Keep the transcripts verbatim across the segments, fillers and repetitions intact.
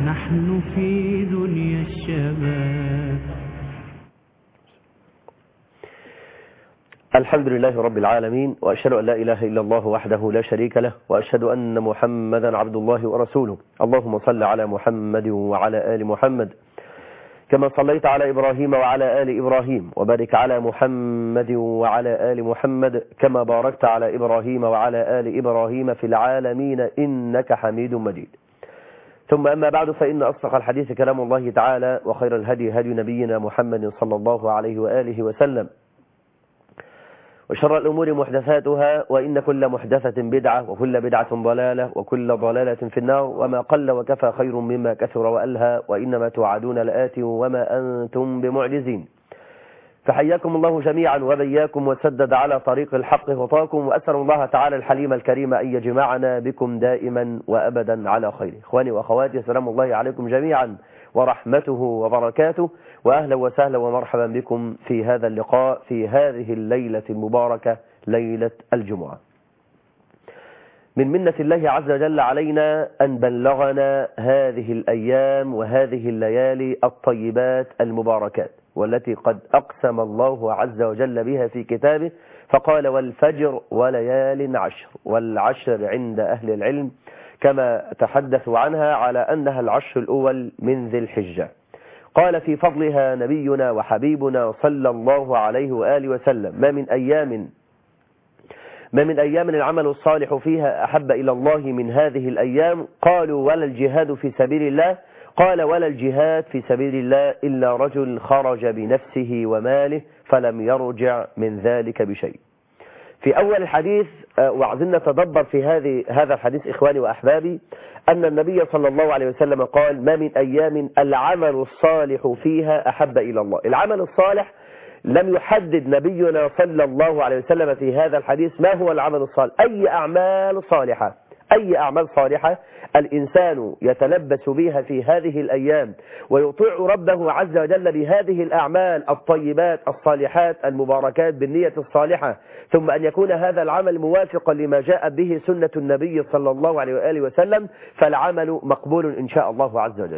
ونحن في دنيا الشباب. الحمد لله رب العالمين، وأشهد أن لا إله إلا الله وحده لا شريك له، وأشهد أن محمدا عبد الله ورسوله. اللهم صل على محمد وعلى آل محمد كما صليت على إبراهيم وعلى آل إبراهيم، وبارك على محمد وعلى آل محمد كما باركت على إبراهيم وعلى آل إبراهيم في العالمين إنك حميد مجيد. ثم أما بعد، فإن أصدق الحديث كلام الله تعالى، وخير الهدي هدي نبينا محمد صلى الله عليه وآله وسلم، وشر الأمور محدثاتها، وإن كل محدثة بدعة، وكل بدعة ضلالة، وكل ضلالة في النار. وما قل وكفى خير مما كثر وألهى، وإنما توعدون لآت وما أنتم بمعجزين. فحياكم الله جميعا وبياكم، وسدد على طريق الحق خطاكم، وأسأل الله تعالى الحليم الكريم أن يجمعنا بكم دائما وأبدا على خير. إخواني وأخواتي، سلام الله عليكم جميعا ورحمته وبركاته، وأهلا وسهلا ومرحبا بكم في هذا اللقاء في هذه الليلة المباركة، ليلة الجمعة. من منة الله عز وجل علينا أن بلغنا هذه الأيام وهذه الليالي الطيبات المباركات، والتي قد أقسم الله عز وجل بها في كتابه، فقال: والفجر وليال عشر. والعشر عند أهل العلم كما تحدثوا عنها على أنها العشر الأول من ذي الحجة. قال في فضلها نبينا وحبيبنا صلى الله عليه وآله وسلم: ما من أيام ما من أيام العمل الصالح فيها أحب إلى الله من هذه الأيام. قالوا: ولا الجهاد في سبيل الله؟ قال: ولا الجهاد في سبيل الله إلا رجل خرج بنفسه وماله فلم يرجع من ذلك بشيء. في أول الحديث، وعايزين نتدبر في هذه هذا الحديث إخواني وأحبابي، أن النبي صلى الله عليه وسلم قال: ما من أيام العمل الصالح فيها أحب إلى الله. العمل الصالح لم يحدد نبينا صلى الله عليه وسلم في هذا الحديث ما هو العمل الصالح. أي أعمال صالحة أي أعمال صالحة الإنسان يتلبس بها في هذه الأيام، ويطيع ربه عز وجل بهذه الأعمال الطيبات الصالحات المباركات بالنية الصالحة، ثم أن يكون هذا العمل موافقا لما جاء به سنة النبي صلى الله عليه وآله وسلم، فالعمل مقبول إن شاء الله عز وجل.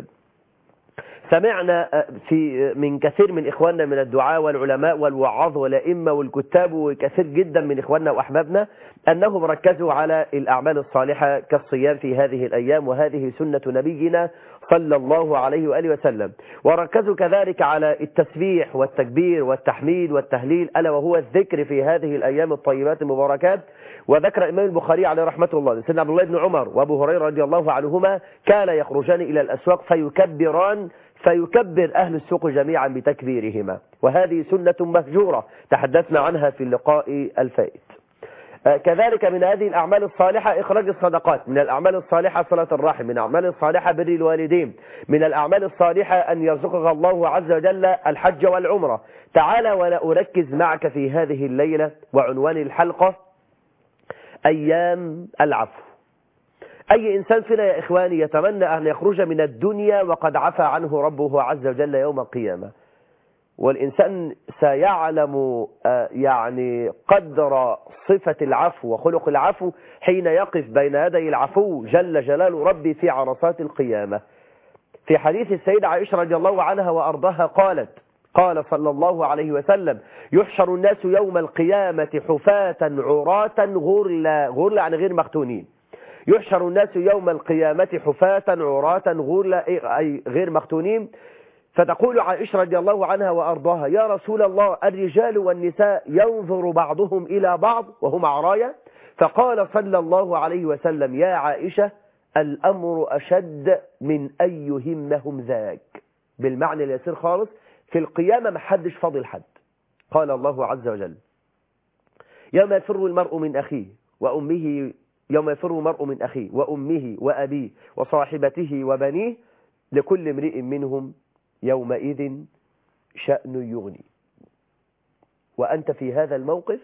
سمعنا في من كثير من إخواننا من الدعاء والعلماء والوعاظ والأئمة والكتاب، وكثير جدا من إخواننا وأحبابنا، أنهم ركزوا على الأعمال الصالحة كالصيام في هذه الأيام، وهذه سنة نبينا صلى الله عليه وآله وسلم. وركزوا كذلك على التسبيح والتكبير والتحميد والتهليل، ألا وهو الذكر في هذه الأيام الطيبات المباركات. وذكر الإمام البخاري عليه رحمة الله سيدنا عبد الله بن عمر وأبو هريرة رضي الله عنهما كان يخرجان إلى الأسواق فيكبران فيكبر أهل السوق جميعا بتكبيرهما، وهذه سنة مهجورة تحدثنا عنها في اللقاء الفائت. كذلك من هذه الأعمال الصالحة إخراج الصدقات، من الأعمال الصالحة صلة الرحم، من الأعمال الصالحة بر الوالدين، من الأعمال الصالحة أن يرزقك الله عز وجل الحج والعمرة. تعالى ولا أركز معك في هذه الليلة وعنوان الحلقة: أيام العفو. أي إنسان فينا يا إخواني يتمنى أن يخرج من الدنيا وقد عفى عنه ربه عز وجل يوم القيامة؟ والإنسان سيعلم يعني قدر صفة العفو وخلق العفو حين يقف بين يدي العفو جل جلال ربي في عرصات القيامة. في حديث السيدة عائشة رضي الله عنها وأرضاها قالت: قال صلى الله عليه وسلم: يحشر الناس يوم القيامة حفاة عراة غرلا. غرلا عن غير مختونين. يحشر الناس يوم القيامة حفاة عراة غرلا أي غير مختونين. فتقول عائشة رضي الله عنها وأرضاها: يا رسول الله، الرجال والنساء ينظر بعضهم إلى بعض وهم عرايا؟ فقال صلى الله عليه وسلم: يا عائشة، الأمر أشد من أن يهمهم ذاك. بالمعنى اليسير خالص، في القيامة محدش فاضل حد. قال الله عز وجل: يوم يفر المرء من أخيه وأمه يوم يفر المرء من أخيه وأمه وأبيه وصاحبته وبنيه لكل امرئ منهم يومئذ شأن يغني. وأنت في هذا الموقف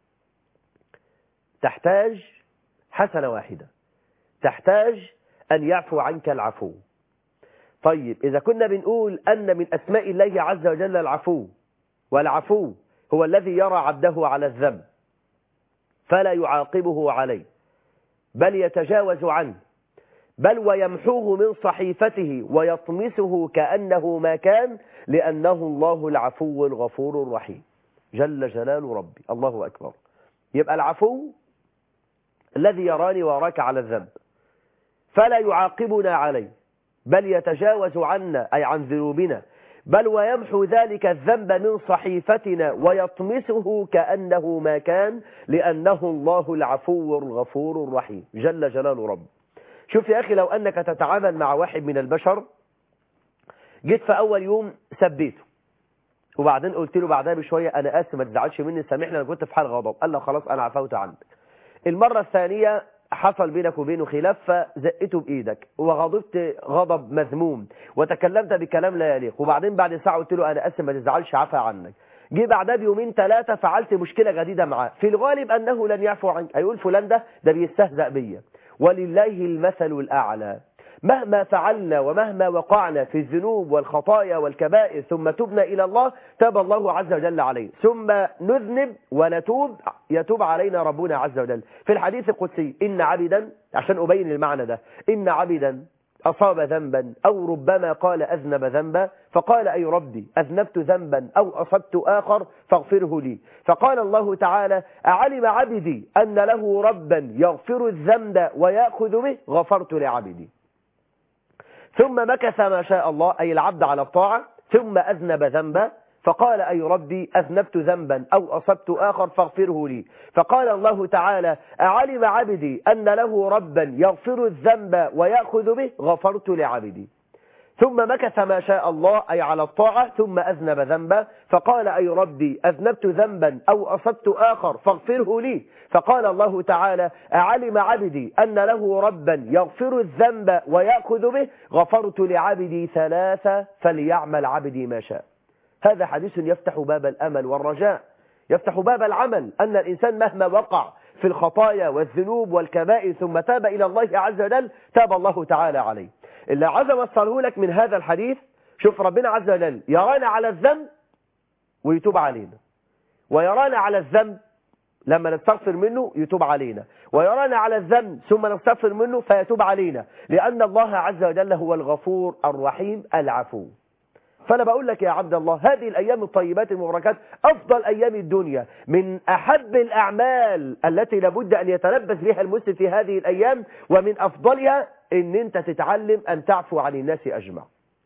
تحتاج حسنة واحدة، تحتاج أن يعفو عنك العفو. طيب، إذا كنا بنقول أن من أسماء الله عز وجل العفو، والعفو هو الذي يرى عبده على الذنب فلا يعاقبه عليه بل يتجاوز عنه، بل ويمحوه من صحيفته ويطمسه كأنه ما كان، لأنه الله العفو الغفور الرحيم جل جلال ربي. الله أكبر. يبقى العفو الذي يراني وراك على الذنب فلا يعاقبنا عليه، بل يتجاوز عنا أي عن ذنوبنا، بل ويمحو ذلك الذنب من صحيفتنا ويطمسه كأنه ما كان، لأنه الله العفو الغفور الرحيم جل جلال رب. شوف يا أخي، لو أنك تتعامل مع واحد من البشر، جيت في أول يوم سبيته وبعدين قلت له بعدها بشوية أنا آسف ما تزعلش مني سامحني أنا كنت في حال غضب، قال له خلاص أنا عفوت عنك. المرة الثانية حصل بينك وبينه خلاف فزقته بإيدك وغضبت غضب مذموم وتكلمت بكلام لا يليق، وبعدين بعد ساعة قلت له أنا آسف ما تزعلش عفا عنك. جه بعدها بيومين ثلاثة فعلت مشكلة جديدة معاه، في الغالب أنه لن يعفو عنك، هيقول فلان ده ده بيستهزأ بيا. ولله المثل الأعلى، مهما فعلنا ومهما وقعنا في الذنوب والخطايا والكبائر ثم تبنا إلى الله تاب الله عز وجل عليه، ثم نذنب ونتوب يتوب علينا ربنا عز وجل. في الحديث القدسي إن عبدا، عشان أبين المعنى ده، إن عبدا أصاب ذنبا أو ربما قال أذنب ذنبا فقال أي ربي أذنبت ذنبا أو أصبت آخر فاغفره لي، فقال الله تعالى أعلم عبدي أن له ربا يغفر الذنب ويأخذ به غفرت لعبدي. ثم مكث ما شاء الله أي العبد على الطاعة، ثم أذنب ذنبا فقال أي ربي أذنبت ذنبا أو أصبت آخر فاغفره لي، فقال الله تعالى أعلم عبدي أن له ربا يغفر الذنب ويأخذ به غفرت لعبدي. ثم مكث ما شاء الله أي على الطاعة، ثم أذنب ذنبا فقال أي ربي أذنبت ذنبا أو أصبت آخر فاغفره لي، فقال الله تعالى أعلم عبدي أن له ربا يغفر الذنب ويأخذ به غفرت لعبدي ثلاثة فليعمل عبدي ما شاء. هذا حديث يفتح باب الأمل والرجاء، يفتح باب العمل، أن الإنسان مهما وقع في الخطايا والذنوب والكبائر ثم تاب إلى الله عز وجل تاب الله تعالى عليه. اللي عايز اوصله لك من هذا الحديث، شوف ربنا عز وجل يرانا على الذنب ويتوب علينا، ويرانا على الذنب لما نستغفر منه يتوب علينا، ويرانا على الذنب ثم نستغفر منه فيتوب علينا، لأن الله عز وجل هو الغفور الرحيم العفو. فأنا بقول لك يا عبد الله هذه الأيام الطيبات المباركات أفضل أيام الدنيا، من أحب الأعمال التي لابد أن يتلبس بها المسلم في هذه الأيام، ومن أفضلها أن أنت تتعلم أن تعفو عن الناس أجمع.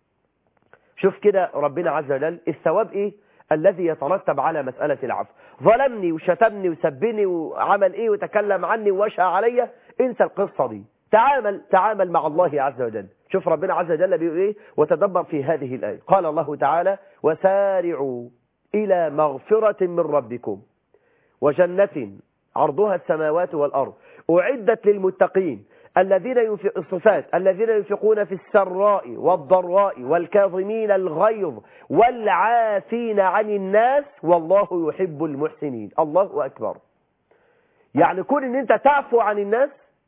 شوف كده ربنا عز وجل الثواب إيه الذي يترتب على مسألة العفو. ظلمني وشتمني وسبني وعمل إيه وتكلم عني ووشى علي، انسى القصة دي، تعامل تعامل مع الله عز وجل. شوف ربنا عز وجل بيقول إيه وتدبر في هذه الآية. قال الله تعالى وسارعوا إلى مغفرة من ربكم وجنة عرضها السماوات والأرض أعدت للمتقين الذين ينفق الصفات الذين ينفقون في السراء والضراء والكاظمين الغيظ والعافين عن الناس والله يحب المحسنين. الله أكبر. يعني كون ان انت تعفو عن الناس،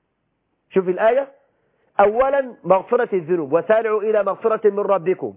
شوف الآية، أولا مغفرة الذنوب وسارعوا إلى مغفرة من ربكم،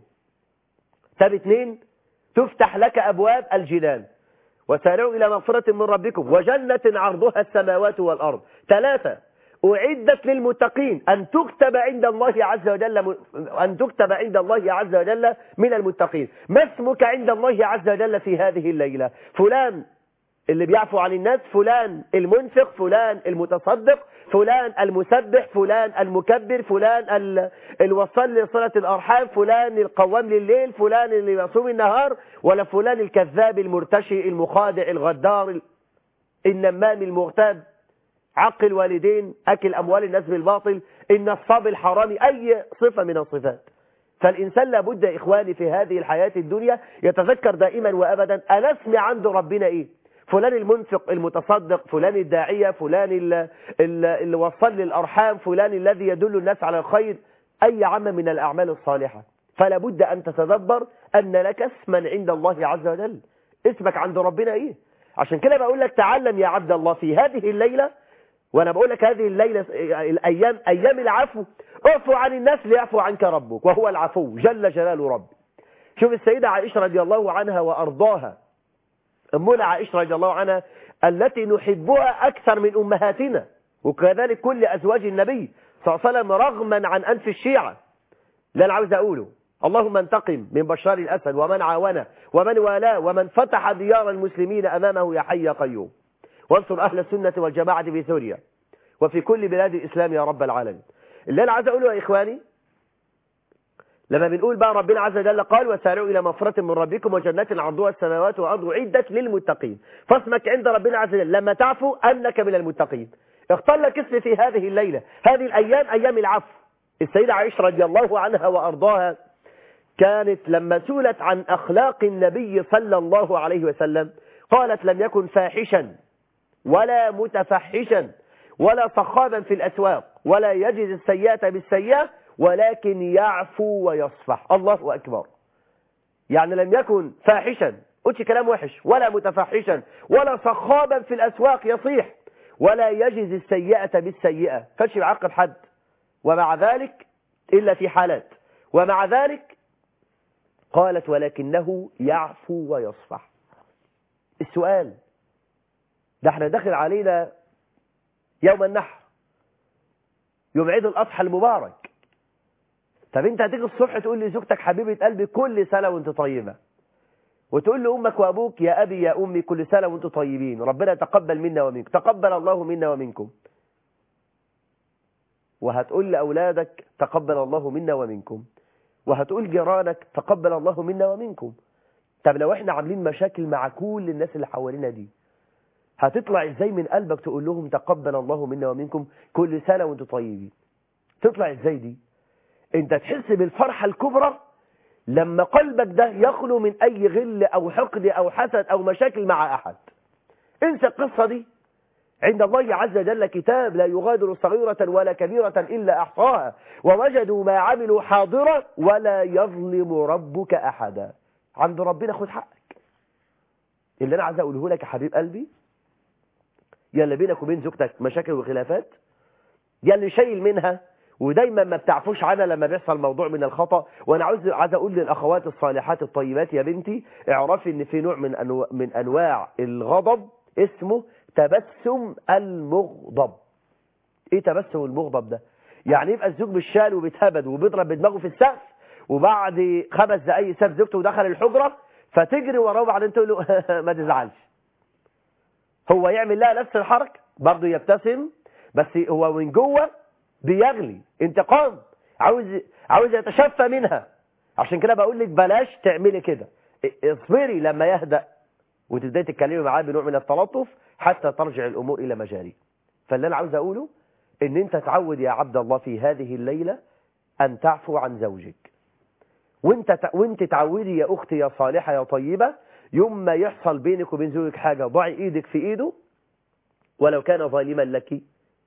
تاب اثنين تفتح لك أبواب الجنان وسارعوا إلى مغفرة من ربكم وجنة عرضها السماوات والأرض، ثلاثة أعدت للمتقين أن تكتب عند الله عز وجل أن تكتب عند الله عز وجل من المتقين. ما اسمك عند الله عز وجل في هذه الليلة؟ فلان اللي بيعفو عن الناس، فلان المنفق، فلان المتصدق، فلان المسبح، فلان المكبر، فلان الوصل لصلة الأرحام، فلان القوام لليل، فلان اللي يصوم النهار، ولا فلان الكذاب المرتشي المخادع الغدار النمام المغتاب عق الوالدين أكل أموال الناس بالباطل النصاب الحرامي، أي صفة من الصفات. فالإنسان لابد يا إخواني في هذه الحياة الدنيا يتذكر دائما وأبدا أنا اسمي عند ربنا إيه؟ فلان المنفق المتصدق، فلان الداعية، فلان اللي وصل للأرحام، فلان الذي يدل الناس على الخير، أي عمل من الأعمال الصالحة. فلا بد أن تتدبر أن لك اسما عند الله عز وجل، اسمك عند ربنا إيه؟ عشان كده بقول لك تعلم يا عبد الله في هذه الليلة، وأنا بقول لك هذه الليلة الأيام أيام العفو، اعفو عن الناس ليعفو عنك ربك وهو العفو جل جلاله ربي. شوف السيدة عائشة رضي الله عنها وأرضاها، أمنا عائشة رضي الله عنها التي نحبها أكثر من أمهاتنا، وكذلك كل أزواج النبي صلى الله عليه وسلم رغما عن أنف الشيعة. اللي أنا عاوز أقوله اللهم انتقم من بشار الأسد ومن عاونه ومن والاه ومن فتح ديار المسلمين أمامه يا حي يا قيوم، وانصر أهل السنة والجماعة في سوريا وفي كل بلاد الإسلام يا رب العالمين. اللي أنا عايز أقوله يا إخواني، لما بنقول بقى ربنا عز وجل قال وسارعوا إلى مغفرة من ربكم وجنات عرضها السماوات والأرض أعدت للمتقين، فاسمك عند ربنا عز وجل لما تعفو أنك من المتقين. اختار لك اسم في هذه الليلة، هذه الأيام أيام العفو. السيدة عائشة رضي الله عنها وأرضاها كانت لما سئلت عن أخلاق النبي صلى الله عليه وسلم قالت لم يكن فاحشا ولا متفحشا ولا صخابا في الأسواق ولا يجز السيئة بالسيئة ولكن يعفو ويصفح. الله أكبر. يعني لم يكن فاحشا، قلت كلام وحش، ولا متفحشا ولا صخابا في الأسواق يصيح، ولا يجز السيئة بالسيئة، فش يعاقب حد، ومع ذلك إلا في حالات، ومع ذلك قالت ولكنه يعفو ويصفح. السؤال ده احنا داخل علينا يوم النحر، يوم عيد الأضحى المبارك. طب انت هتيجي الصبح تقول لزوجتك حبيبة قلبي كل سنة وانت طيبة، وتقول لأمك وأبوك يا أبي يا أمي كل سنة وانتم طيبين، ربنا تقبل منا ومنكم، تقبل الله منا ومنكم. وهتقول لأولادك تقبل الله منا ومنكم، وهتقول جيرانك تقبل الله منا ومنكم. طب لو احنا عاملين مشاكل مع كل الناس اللي حوالينا دي، هتطلع ازاي من قلبك تقول لهم تقبل الله منا ومنكم كل سنة وانتم طيبين؟ تطلع ازاي دي؟ انت تحس بالفرحة الكبرى لما قلبك ده يخلو من اي غل او حقد او حسد او مشاكل مع احد. انسى القصة دي. عند الله عز وجل كتاب لا يغادر صغيرة ولا كبيرة إلا أحصاها ووجدوا ما عملوا حاضرا ولا يظلم ربك أحدا. عند ربنا خد حقك. اللي أنا عايز أقوله لك يا حبيب قلبي، يا اللي بينك وبين زوجتك مشاكل وخلافات، يا اللي شايل منها ودايما ما بتعفوش عنها لما بيحصل موضوع من الخطأ. وانا عاوز عايز اقول للاخوات الصالحات الطيبات يا بنتي اعرفي ان في نوع من أنواع من انواع الغضب اسمه تبسم المغضب. ايه تبسم المغضب ده؟ يعني يبقى الزوج بالشال وبيتهبد وبيضرب بدماغه في السقف، وبعد خمس دقايق ساب زوجته ودخل الحجره، فتجري وراه وبعدين تقول له ما تزعلش. هو يعمل لها نفس الحركه برضه، يبتسم بس هو من جوه بيغلي انتقام، عاوز عاوز يتشفى منها. عشان كده بقول لك بلاش تعملي كده، اصبري لما يهدأ وتبداي تتكلمي معاه بنوع من التلطف حتى ترجع الامور الى مجاريها. فاللي انا عاوز اقوله ان انت تعود يا عبد الله في هذه الليله ان تعفو عن زوجك، وانت وانت تعودي يا اختي يا صالحه يا طيبه، يوم ما يحصل بينك وبين زوجك حاجه ضعي ايدك في ايده ولو كان ظالما لك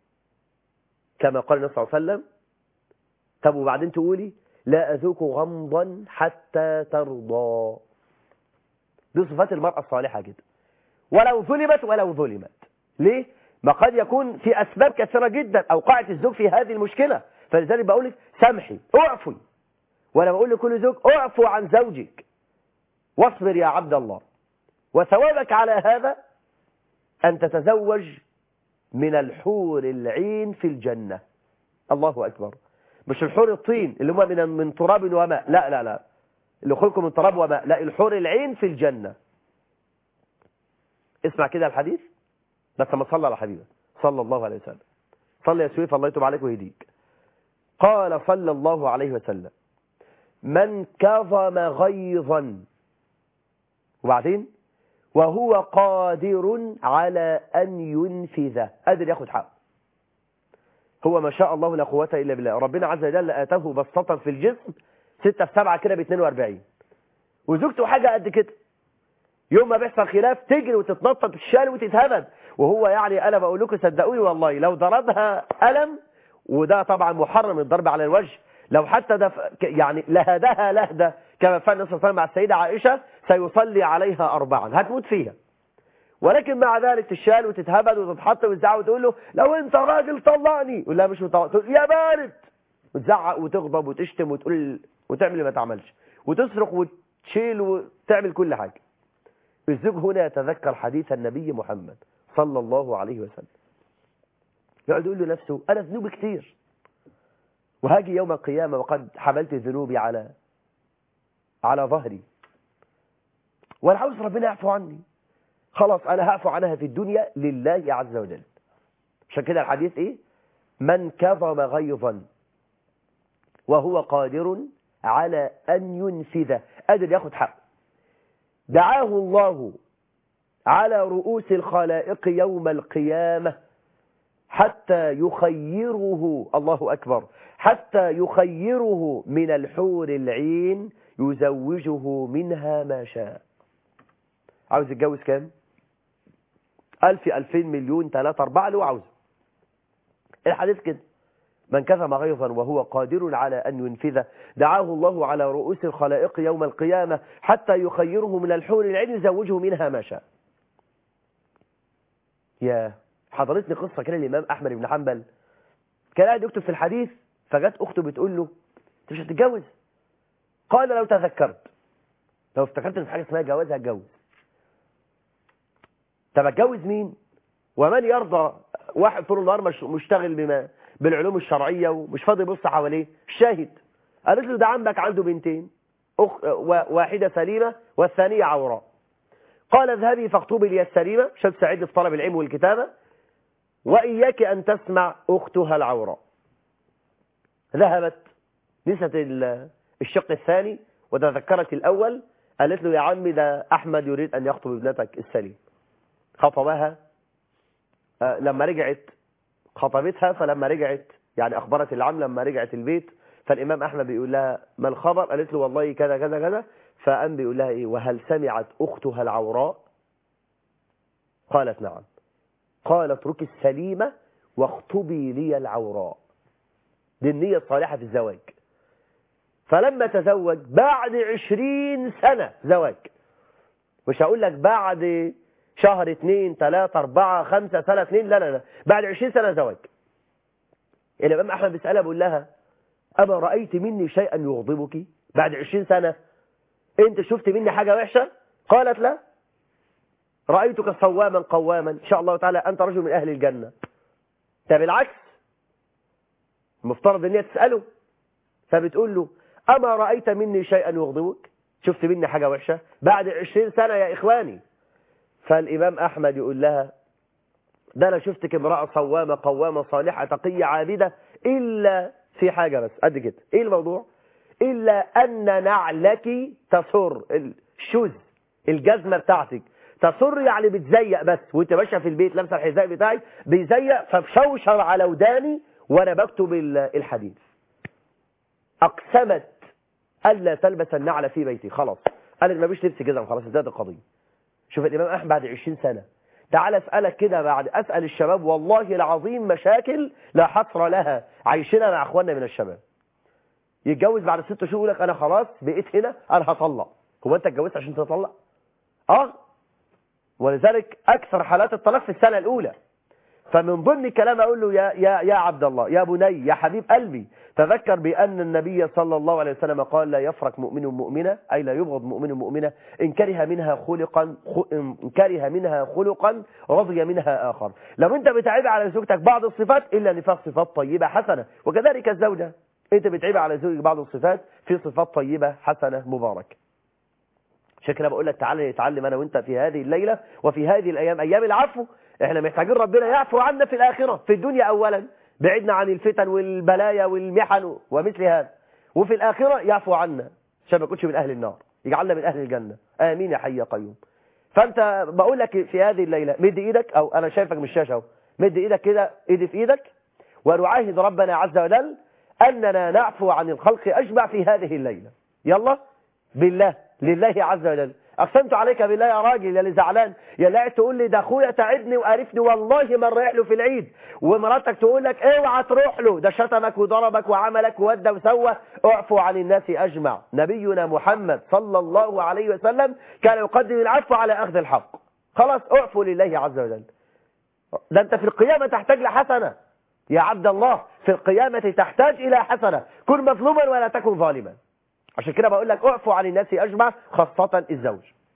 كما قال النبي صلى الله عليه وسلم. طب وبعدين تقولي لا اذوق غمضا حتى ترضى. دي صفات المرأة الصالحة جدا، ولو ظلمت ولو ظلمت. ليه؟ ما قد يكون في أسباب كثيرة جدا أوقعت الزوج في هذه المشكلة، فلذلك بقول لك سامحي، اعفي. وأنا بقول لكل زوج اعفو عن زوجك واصبر يا عبد الله، وثوابك على هذا أن تتزوج من الحور العين في الجنة. الله أكبر. مش الحور الطين اللي هم من من تراب وماء، لا لا لا، اللي خلقوا من تراب وماء، لا، الحور العين في الجنة. اسمع كده الحديث بس ما تصلى على حبيبه صلى الله عليه وسلم. صلى يا سويف الله يتوب عليك ويهديك. قال صلى الله عليه وسلم من كظم غيظا وبعدين وهو قادر على أن ينفذه، قادر ياخد حقه. هو ما شاء الله لا قوة إلا بالله، ربنا عز وجل آتاه بسطة في الجسم ستة في سبعة كده ب اثنين وأربعين، وزوجته حاجة قد كده. يوم ما بيحصل خلاف تجري وتتنطط الشال وتتهبد، وهو يعني أنا بقول لكم صدقوني والله لو ضربها ألم، وده طبعا محرم الضرب على الوجه، لو حتى ده يعني لهدها لهدة كما فعل النبي صلى الله عليه وسلم مع السيدة عائشة سيصلي عليها أربعا، هتموت فيها. ولكن مع ذلك تشال وتتهبد وتتحط وتزعق وتقول له لو انت راجل طلقني، يقول لها مش مطلق، تقول يا بارد، وتزعق وتغضب وتشتم وتقول وتعمل اللي ما تعملش وتصرخ وتشيل وتعمل كل حاجة. الزوج هنا يتذكر حديث النبي محمد صلى الله عليه وسلم، يقعد يقول له نفسه أنا ذنوبي كتير، وهاجي يوم القيامة وقد حملت ذنوبي على على ظهري، وانا عاوز ربنا يعفو عني، خلاص انا هعفو عنها في الدنيا لله عز وجل. عشان كده الحديث ايه؟ من كظم غيظا وهو قادر على ان ينفذه، قادر ياخد حق، دعاه الله على رؤوس الخلائق يوم القيامة حتى يخيره، الله أكبر، حتى يخيره من الحور العين يزوجه منها ما شاء. عاوز يتجوز كام؟ ألف، ألفين، مليون، ثلاثة، أربعة، اللي هو عاوزه. الحديث كده، من كظم غيظا وهو قادر على أن ينفذه دعاه الله على رؤوس الخلائق يوم القيامة حتى يخيره من الحور العين يزوجه منها ما شاء. يا حضرتني قصة كده الإمام أحمد بن حنبل كان قاعد يكتب في الحديث، فجت أخته بتقول له أنت مش هتتجوز؟ قال لو تذكرت، لو افتكرت ان في حاجة اسمها جواز هتجوز. طب اتجوز مين؟ ومن يرضى واحد طول النهار مش مشتغل بما بالعلوم الشرعية ومش فاضي يبص حواليه؟ الشاهد قالت له ده عمك عنده بنتين، أخ واحدة سليمة والثانية عوراء. قال اذهبي فاخطبي لي السليمة عشان تساعدني في طلب العلم والكتابة، وإياك أن تسمع أختها العوراء. ذهبت نسيت الشق الثاني وتذكرت الأول، قالت له يا عمي ده أحمد يريد أن يخطب ابنتك السليم. خطبها، لما رجعت خطبتها، فلما رجعت يعني أخبرت العم لما رجعت البيت، فالإمام أحمد بيقول لها ما الخبر؟ قالت له والله كذا كذا كذا. فقام بيقول لها إيه؟ وهل سمعت أختها العوراء؟ قالت نعم. قال اتركي السليمة واخطبي لي العوراء. دي النية الصالحة في الزواج. فلما تزوج بعد عشرين سنة زواج، مش هقول لك بعد شهر اثنين ثلاثة أربعة خمسة سنة اثنين، لا لا لا، بعد عشرين سنة زواج. الإمام أحمد بيسألها بيقول لها أما رأيت مني شيئا يغضبك؟ بعد عشرين سنة أنت شفت مني حاجة وحشة؟ قالت لا، رأيتك صواما قواما إن شاء الله تعالى أنت رجل من أهل الجنة. طب بالعكس المفترض أن هي تسأله، فبتقول له أما رأيت مني شيئا يغضبك؟ شفت مني حاجة وحشة بعد عشرين سنة يا إخواني؟ فالإمام أحمد يقول لها ده أنا شفتك امرأة صوامة قوامة صالحة تقية عابدة، إلا في حاجة بس قد كده. إيه الموضوع؟ إلا أن نعلك تسر، الشوز الجزمة بتاعتك تسر، يعني بتزيق بس، وانت ماشيه في البيت لابسه الحذاء بتاعي بيزيق، فبشوشر على وداني وانا بكتب الحديث. اقسمت الا تلبس النعل في بيتي، خلاص قالت ما فيش لبس كده، خلاص انتهت القضيه. شوف الامام احمد بعد عشرين سنه. تعال اسالك كده، بعد اسال الشباب والله العظيم مشاكل لا حصر لها عايشينها مع اخواننا من الشباب. يتجوز بعد ست شهور يقول لك انا خلاص بقيت هنا انا هطلق. هو انت اتجوزت عشان تطلق؟ اه، ولذلك أكثر حالات الطلاق في السنة الأولى. فمن ضمن الكلام أقول له يا, يا, يا عبد الله، يا بني، يا حبيب قلبي، تذكر بأن النبي صلى الله عليه وسلم قال لا يفرق مؤمن مؤمنة، أي لا يبغض مؤمن مؤمنة إن كره منها خلقا إن كره منها خلقا رضي منها آخر. لو أنت بتعيب على زوجتك بعض الصفات إلا نفاق صفات طيبة حسنة، وكذلك الزوجة أنت بتعيب على زوجك بعض الصفات في صفات طيبة حسنة مبارك. عشان كده بقول لك تعالى نتعلم انا وانت في هذه الليله وفي هذه الايام، ايام العفو. احنا محتاجين ربنا يعفو عنا في الاخره، في الدنيا اولا بعدنا عن الفتن والبلايا والمحن ومثل هذا، وفي الاخره يعفو عنا عشان ما نكونش من اهل النار، يجعلنا من اهل الجنه، امين يا حي يا قيوم. فانت بقول لك في هذه الليله مد ايدك، او انا شايفك من الشاشه اهو، مد ايدك كده، ايدي في ايدك، ونعاهد ربنا عز وجل اننا نعفو عن الخلق اجمع في هذه الليله. يلا بالله لله عز وجل. اقسمت عليك بالله يا راجل يا اللي زعلان، يا اللي قاعد تقول لي ده اخويا تعبني وقرفني والله ما رايح له في العيد، ومراتك تقول لك اوعى تروح له ده شتمك وضربك وعملك وودى وسوى. اعفو عن الناس اجمع. نبينا محمد صلى الله عليه وسلم كان يقدم العفو على اخذ الحق. خلاص اعفو لله عز وجل. ده انت في القيامه تحتاج لحسنه يا عبد الله، في القيامه تحتاج الى حسنه. كن مظلوما ولا تكن ظالما. عشان كده بقول لك اعفو عن الناس اجمع، خاصة الزوج.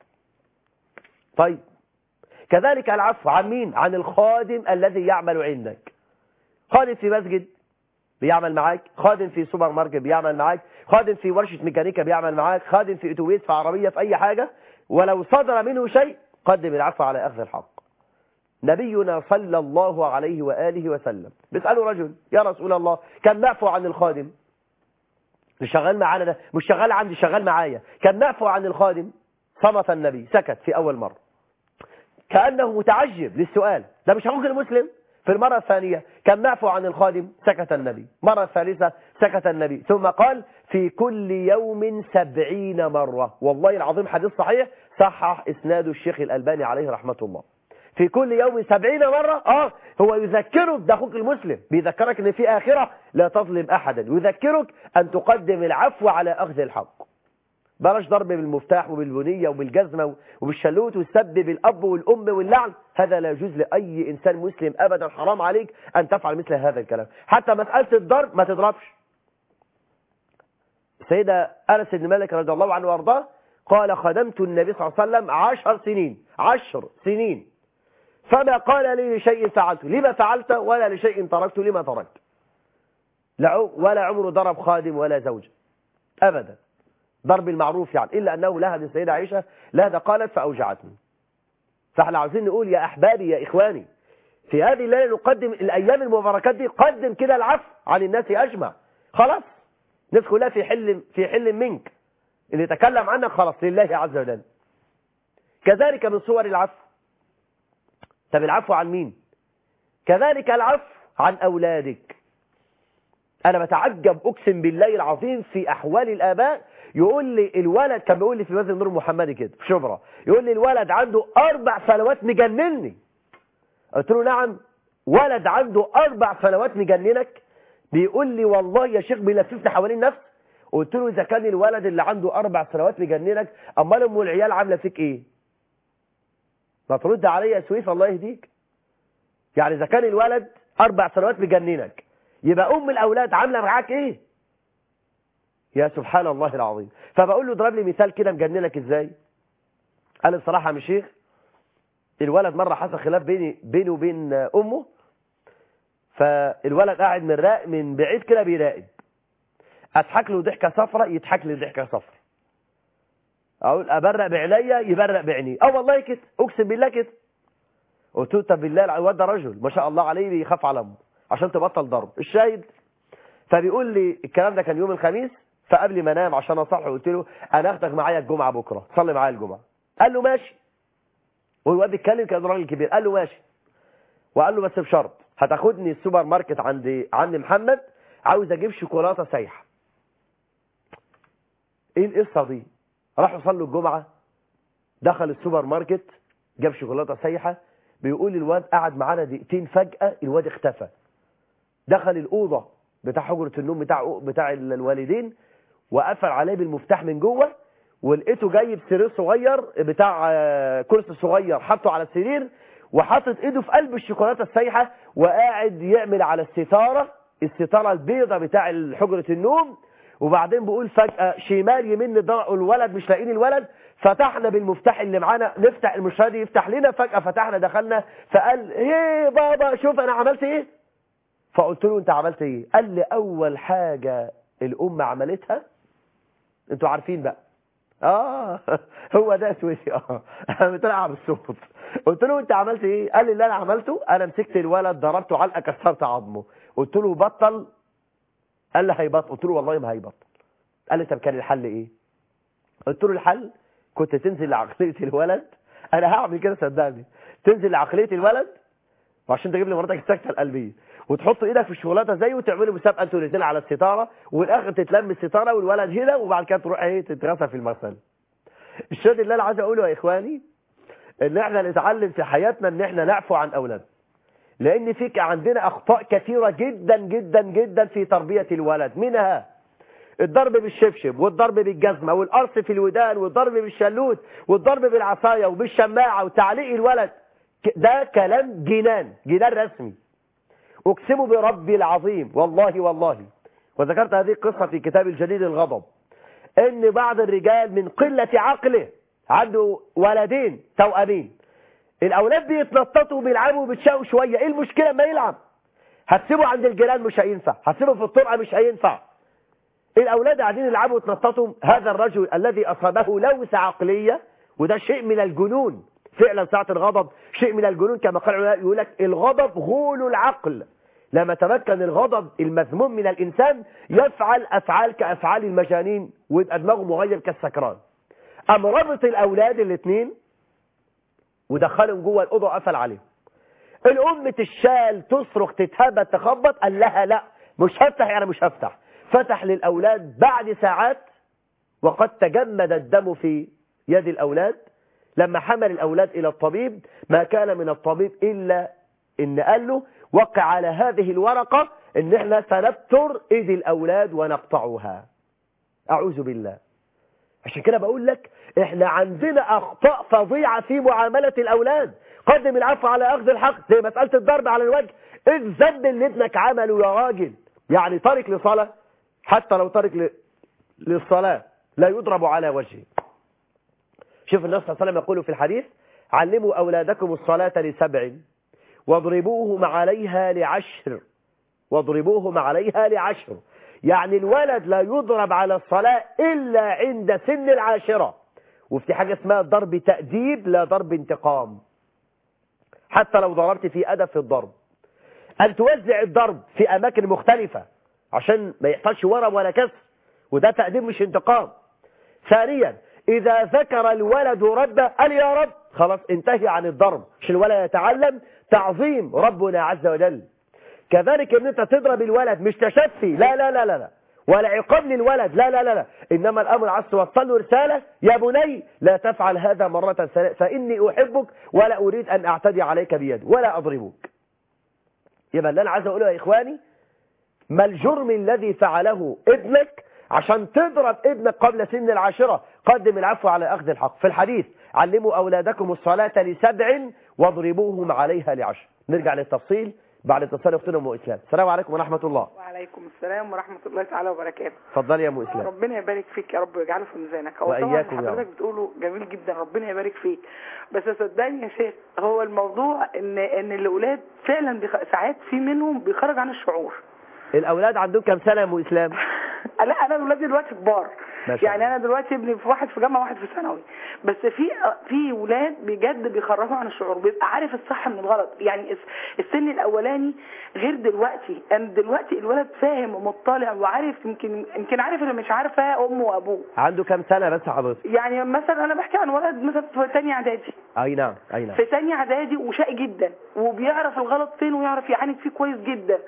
طيب كذلك العفو عن مين؟ عن الخادم الذي يعمل عندك. خادم في مسجد بيعمل معاك، خادم في سوبر ماركت بيعمل معاك، خادم في ورشة ميكانيكا بيعمل معاك، خادم في اتوبيس، في عربية، في أي حاجة، ولو صدر منه شيء قدم العفو على أخذ الحق. نبينا صلى الله عليه وآله وسلم بيسأله رجل: يا رسول الله كان نعفو عن الخادم؟ مش شغال معانا ده، مش شغال عندي، شغال معايا. كان نعفو عن الخادم. صمت النبي، سكت في أول مرة كأنه متعجب للسؤال، ده مش حقوق المسلم. في المرة الثانية كان نعفو عن الخادم، سكت النبي. مرة الثالثة سكت النبي، ثم قال: في كل يوم سبعين مرة. والله العظيم حديث صحيح، صحح إسناد الشيخ الألباني عليه رحمة الله. في كل يوم سبعين مرة. آه هو يذكرك، ده أخوك المسلم، بيذكرك أن في آخرة لا تظلم أحدا، يذكرك أن تقدم العفو على أخذ الحق. بلاش ضرب بالمفتاح وبالبنية وبالجزمة وبالشلوت والسب بالأب والأم واللعن، هذا لا يجوز لأي إنسان مسلم أبدا. حرام عليك أن تفعل مثل هذا الكلام. حتى مسألة الضرب ما تضربش. سيدة أنس بن مالك رضي الله عنه وارضاه قال: خدمت النبي صلى الله عليه وسلم عشر سنين عشر سنين فما قال لي لشيء فعلته لما فعلت ولا لشيء تركته لما تركت. ولا عمره ضرب خادم ولا زوجة أبدا، ضرب المعروف يعني، إلا أنه لها من سيدة عائشة لهذا قالت فأوجعتني. فاحنا عاوزين نقول يا أحبابي يا إخواني، في هذه الليلة نقدم الأيام المباركات دي، قدم كده العفو عن الناس أجمع. خلاص الناس كلها في حل في حل منك، اللي يتكلم عنك خلاص لله عز وجل. كذلك من صور العفو. طب العفو عن مين؟ كذلك العفو عن أولادك. أنا بتعجب أقسم بالله العظيم في أحوال الآباء. يقول لي الولد، كان بيقول لي في مسجد النور المحمدي كده في شبرا، يقول لي الولد عنده أربع سنوات مجنني. قلت له: نعم، ولد عنده أربع سنوات مجننك؟ بيقول لي: والله يا شيخ بيلففني حوالين نفسي. قلت له: إذا كان الولد اللي عنده أربع سنوات مجننك، أمال أم العيال عاملة فيك إيه؟ ما ترد عليا يا سويف الله يهديك. يعني إذا كان الولد أربع سنوات مجننك، يبقى أم الأولاد عاملة معاك إيه؟ يا سبحان الله العظيم. فبقول له: اضرب لي مثال كده مجننك إزاي؟ قال لي: بصراحة يا شيخ، الولد مرة حصل خلاف بيني بينه وبين أمه، فالولد قاعد من راق من بعيد كده بيراقب، أضحك له ضحكة صفراء يضحك لي ضحكة صفراء، أقول أبرق بعينيا يبرق بعينيه. أه والله كده، أقسم بالله كده. قلت له: طب بالله الواد ده رجل ما شاء الله عليه بيخاف على أمه عشان تبطل ضرب. الشاهد، فبيقول لي الكلام ده كان يوم الخميس، فقبل ما انام عشان اصحى قلت له: انا اخدك معايا الجمعه بكره تصلي معايا الجمعه. قال له: ماشي. والواد بيتكلم كان راجل كبير. قال له: ماشي. وقال له: بس بشرط، هتاخدني السوبر ماركت عند عند محمد، عاوز اجيب شوكولاته سايحه. ايه القصه دي؟ راحوا صلوا الجمعه، دخل السوبر ماركت جاب شوكولاته سايحه. بيقول لي الواد قعد معانا دقيقتين، فجاه الواد اختفى. دخل الاوضه بتاع حجره النوم بتاع بتاع الوالدين، وقفل عليه بالمفتاح من جوه، ولقيته جايب سرير صغير بتاع كرسي صغير حطه على السرير، وحاطط ايده في قلب الشوكولاته السايحه، وقاعد يعمل على الستاره الستاره البيضه بتاع حجره النوم. وبعدين بيقول فجاه شمال يمين الولد مش لاقيين الولد، فتحنا بالمفتاح اللي معانا نفتح المشهد يفتح لنا، فجاه فتحنا دخلنا، فقال: ايه بابا شوف انا عملت ايه. فقلت له: انت عملت ايه؟ قال لي: اول حاجه الام عملتها، انتوا عارفين بقى، اه هو ده سويسي، اه بتلعب بالصوت. قلت له: انت عملت ايه؟ قال لي: اللي انا عملته انا مسكت الولد ضربته علقه كسرت عظمه. قلت له: بطل. قال لي: هيبطل. قلت له: والله ما هيبطل. قال لي: طب كان الحل ايه؟ قلت له: الحل كنت تنزل لعقليه الولد، انا هعمل كده صدقني، تنزل لعقليه الولد وعشان تجيب لي مراتك السكته القلبيه، وتحط ايدك في الشوكولاته زيه، وتعملوا مسابقه انتوا الاثنين على الستاره، والاخر تتلم الستاره والولد هنا، وبعد كده تروح ايه تتغسل في المغسله. الشاهد اللي انا عايز اقوله يا اخواني، ان احنا نتعلم في حياتنا ان احنا نعفو عن اولادنا، لان فيك عندنا اخطاء كثيره جدا جدا جدا في تربيه الولد، منها الضرب بالشبشب، والضرب بالجزمه، والقرص في الودان، والضرب بالشلوت، والضرب بالعصايه وبالشماعه، وتعليق الولد. ده كلام جنان جنان رسمي، اقسم بربي العظيم والله والله. وذكرت هذه القصة في كتاب الجليل الغضب، ان بعض الرجال من قلة عقله عنده ولدين توأمين، الاولاد بيتنططوا بيلعبوا وبيتشاقوا شوية، ايه المشكلة ما يلعب؟ هتسيبه عند الجيران مش هينفع، هتسيبه في الطرقه مش هينفع. الاولاد قاعدين يلعبوا ويتنططوا، هذا الرجل الذي اصابه لوثه عقليه، وده شيء من الجنون فعلا ساعه الغضب، شيء من الجنون كما قال العلماء، يقول لك الغضب غول العقل. لما تمكن الغضب المذموم من الانسان يفعل افعال كافعال المجانين ويبقى دماغه مغيب كالسكران. قام ربط الاولاد الاثنين ودخلهم جوه الاوضه وقفل عليهم. الام تشال تصرخ تتهبد تخبط، قال لها لا مش هفتح، يعني مش هفتح. فتح للأولاد بعد ساعات وقد تجمد الدم في يد الأولاد. لما حمل الأولاد إلى الطبيب ما كان من الطبيب إلا إن قال له وقع على هذه الورقة إن إحنا سنبتر إيدي الأولاد ونقطعها. أعوذ بالله. عشان كده بقول لك إحنا عندنا أخطاء فظيعة في معاملة الأولاد. قدم العفو على أخذ الحق، زي مسألة الضرب على الوجه. إيه الذنب اللي ابنك عمله يا راجل؟ يعني تارك لصلاة، حتى لو تارك للصلاة لا يضرب على وجهه. شوف النبي صلى الله عليه وسلم يقول في الحديث علموا أولادكم الصلاة لسبع واضربوهم عليها لعشر، واضربوهم عليها لعشر. يعني الولد لا يضرب على الصلاة إلا عند سن العاشرة. وفي حاجة اسمها ضرب تأديب لا ضرب انتقام. حتى لو ضربت في أدب في الضرب، أن توزع الضرب في أماكن مختلفة عشان ما يحصلش ورم ولا كسر، وده تأديب مش انتقام. ثانيا إذا ذكر الولد ربه قال يا رب، خلاص انتهي عن الضرب عشان الولد يتعلم تعظيم ربنا عز وجل. كذلك ان انت تضرب الولد مش تشفي، لا لا لا لا, لا. ولا عقاب للولد، لا لا لا لا. إنما الأمر عز وصل له رسالة يا بني لا تفعل هذا مرة ثانية فإني أحبك ولا أريد أن أعتدي عليك بيد ولا أضربك. يبقى اللي أنا عايز أقوله يا إخواني، ما الجرم الذي فعله ابنك عشان تضرب ابنك قبل سن العاشرة؟ قدم العفو على أخذ الحق. في الحديث علموا أولادكم الصلاة لسبع واضربوهم عليها لعشر. نرجع للتفصيل بعد اتصال اختنا ام اسلام. السلام عليكم ورحمه الله. وعليكم السلام ورحمه الله تعالى وبركاته. اتفضلي يا ام اسلام. ربنا يبارك فيك يا رب ويجعله في ميزانك. هو واياكم طبعا حضرتك بتقوله جميل جدا، ربنا يبارك فيك. بس صدقني يا شيخ، هو الموضوع ان ان الاولاد فعلا بيخ... ساعات في منهم بيخرج عن الشعور. الاولاد عندهم كام سنه يا ام اسلام؟ لا انا اولادي دلوقتي كبار، يعني انا دلوقتي ابني في واحد في جامعه واحد في ثانوي، بس في في ولاد بجد بيخرجوا عن الشعور، بيبقى عارف الصح من الغلط. يعني السن الاولاني غير دلوقتي، ان دلوقتي الولد فاهم ومطلع وعارف، يمكن يمكن عارف اللي مش عارفه امه وابوه. عنده كام سنه بس حضرتك؟ يعني مثلا انا بحكي عن ولد مثلا في ثانيه اعدادي. اي نعم اي نعم. في ثانيه اعدادي وشقي جدا وبيعرف الغلط فين ويعرف يعاند فيه كويس جدا.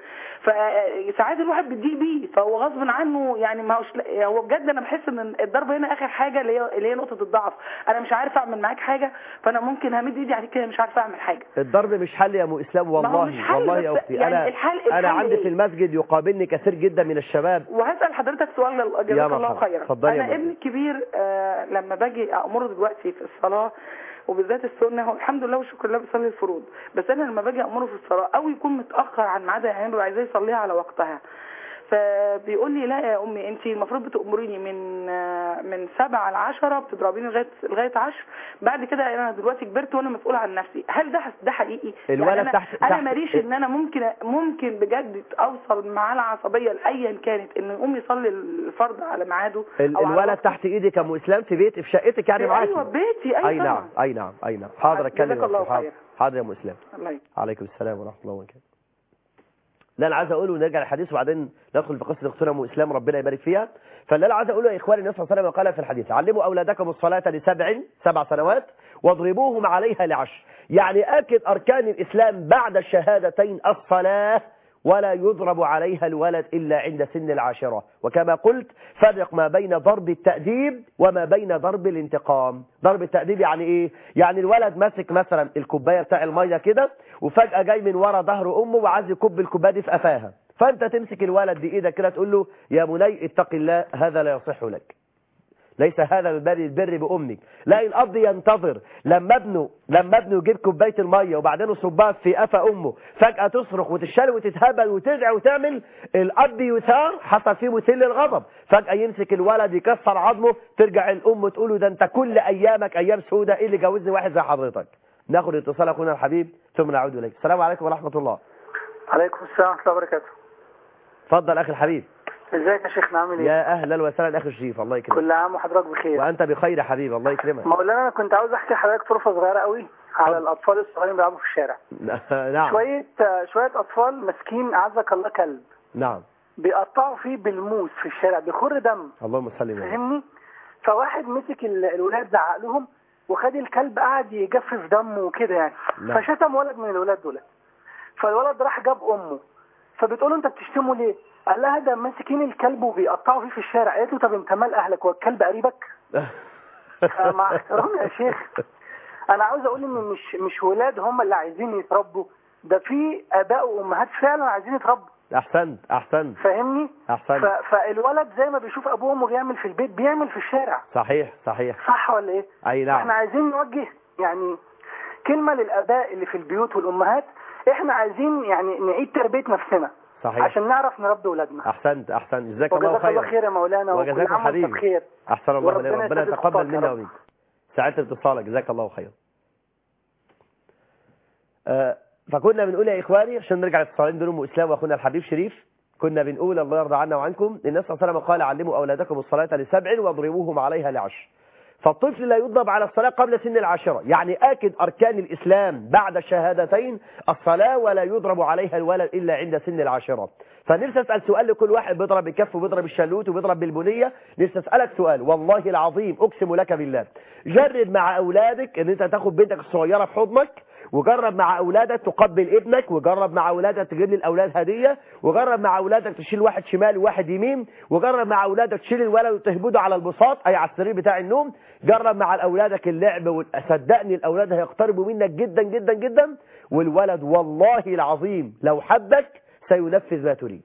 فساعات الواحد بيديه بيه فهو غصب عنه، يعني ما هوش هو بجد. انا بحس ان الضرب هنا اخر حاجه اللي هي اللي هي نقطه الضعف. انا مش عارف اعمل معاك حاجه فانا ممكن همد ايدي عليك كده مش عارف اعمل حاجه. الضرب مش حل يا ام اسلام والله، والله يا اختي. يعني انا الحل الحل انا عندي إيه؟ في المسجد يقابلني كثير جدا من الشباب. وهسال حضرتك سؤال جزاك الله خيرا. انا ابني الكبير آه لما باجي امره دلوقتي في الصلاه وبالذات السنه، هو الحمد لله والشكر لله بيصلي الفروض، بس انا لما باجي امره في الصلاه او يكون متاخر عن ميعادها، يعني ببقى عايزاه يصليها على وقتها، فبيقول لي لا يا امي انت المفروض بتأمريني من من سبعة لعشرة بتضربيني لغايه لغايه عشر، بعد كده انا دلوقتي كبرت وانا مسؤوله عن نفسي. هل ده ده حقيقي؟ الولد يعني انا تحت انا ماليش ان انا ممكن ممكن بجد اوصل معاه العصبيه لايا كانت ان يقوم يصلي الفرض على ميعاده. الولد تحت ايدك يا ام اسلام في بيت في شقتك يعني معاكي؟ ايوه بيتي. ايوه اي نعم اي نعم اي نعم. حاضر اتكلم. جزاك الله خير. حاضر يا ام اسلام. الله عليكم السلام ورحمه الله وبركاته. لا انا عايز اقوله ونرجع للحديث وبعدين ندخل في قصه اختنا ام اسلام ربنا يبارك فيها. فاللي انا عايز اقوله يا اخواني النبي صلى الله عليه وسلم قال في الحديث علموا اولادكم الصلاه لسبع سبع سنوات واضربوهم عليها لعشر. يعني اكد اركان الاسلام بعد الشهادتين الصلاه، ولا يضرب عليها الولد الا عند سن العاشره. وكما قلت فرق ما بين ضرب التأديب وما بين ضرب الانتقام. ضرب التأديب يعني ايه؟ يعني الولد ماسك مثلا الكوبايه بتاع الميه كده وفجاه جاي من ورا ظهر امه وعايز يكب الكوبايه دي في قفاها، فانت تمسك الولد بايدك كده تقول له يا بني اتق الله هذا لا يصح لك، ليس هذا من باب البر بامك. لا الاب ينتظر لما ابنه لما ابنه يجيب كوبايه الميه وبعدين يصبها في قفا امه، فجاه تصرخ وتشال وتتهبل وتدعي وتعمل، الاب يثار حصل فيه مثير للغضب، فجاه يمسك الولد يكسر عظمه، ترجع الام تقول له ده انت كل ايامك ايام سودة، ايه اللي جوزني واحد زي حضرتك. ناخد اتصال اخونا الحبيب ثم نعود اليك. السلام عليكم ورحمه الله. عليكم السلام ورحمة الله وبركاته. اتفضل اخي الحبيب. ازيك يا شيخنا عامل ايه؟ يا اهلا وسهلا اخي الشريف، الله يكرمك. كل عام وحضرتك بخير. وانت بخير يا حبيبي، الله يكرمك. مولانا انا كنت عاوز احكي لحضرتك طرفه صغيره قوي على طب. الاطفال الصغيرين بيلعبوا في الشارع. نعم. شويه شويه اطفال ماسكين اعزك الله كلب. نعم. بيقطعوا فيه بالموس في الشارع، بيخر دم. اللهم صل وسلم. فاهمني؟ فواحد مسك الولاد زعق لهم وخد الكلب قعد يجفف دمه وكده يعني. نعم. فشتم ولد من الولاد دول. فالولد راح جاب امه، فبتقول له انت بتشتمه ليه؟ قال لها ده ماسكين الكلب وبيقطعوا فيه في الشارع. قالت له طب انت مال اهلك والكلب قريبك؟ مع احترامي يا شيخ، انا عاوز اقول ان مش مش ولاد هم اللي عايزين يتربوا، ده في اباء وامهات فعلا عايزين يتربوا. احسنت احسنت. فاهمني؟ احسنت. فالولد زي ما بيشوف ابوه وامه بيعمل في البيت بيعمل في الشارع. صحيح صحيح. صح ولا ايه؟ اي نعم. احنا عايزين نوجه يعني كلمه للاباء اللي في البيوت والامهات، احنا عايزين يعني نعيد تربيه نفسنا. صحيح. عشان نعرف نربي اولادنا. احسنت احسنت. جزاك الله خير. وجزاك الله خير يا مولانا. وجزاك حبيبي بخير. احسن الله عليك، ربنا يتقبل منا ومنك. سعدت اتصالك، جزاك الله خير. آه فكنا بنقول يا اخواني عشان نرجع لاتصالين دول ام اسلام واخونا الحبيب شريف، كنا بنقول الله يرضى عنا وعنكم، النبي صلى الله عليه وسلم قال علموا اولادكم الصلاه لسبع واضربوهم عليها لعشر. فالطفل لا يضرب على الصلاة قبل سن العاشرة، يعني آكد أركان الإسلام بعد الشهادتين الصلاة، ولا يضرب عليها الولد إلا عند سن العاشرة. فنفسي أسأل سؤال لكل واحد بيضرب بالكف وبيضرب بالشلوت وبيضرب بالبنية، نفسي أسألك سؤال والله العظيم أقسم لك بالله، جرب مع أولادك أن أنت تاخد بنتك الصغيرة في حضنك، وجرب مع أولادك تقبل ابنك، وجرب مع أولادك تجيب للأولاد هدية، وجرب مع أولادك تشيل واحد شمال وواحد يمين، وجرب مع أولادك تشيل الولد وتهبده على البساط أي على السرير بتاع النوم، جرب مع أولادك اللعب، صدقني الأولاد هيقتربوا منك جدا جدا جدا، والولد والله العظيم لو حبك سينفذ ما تريد.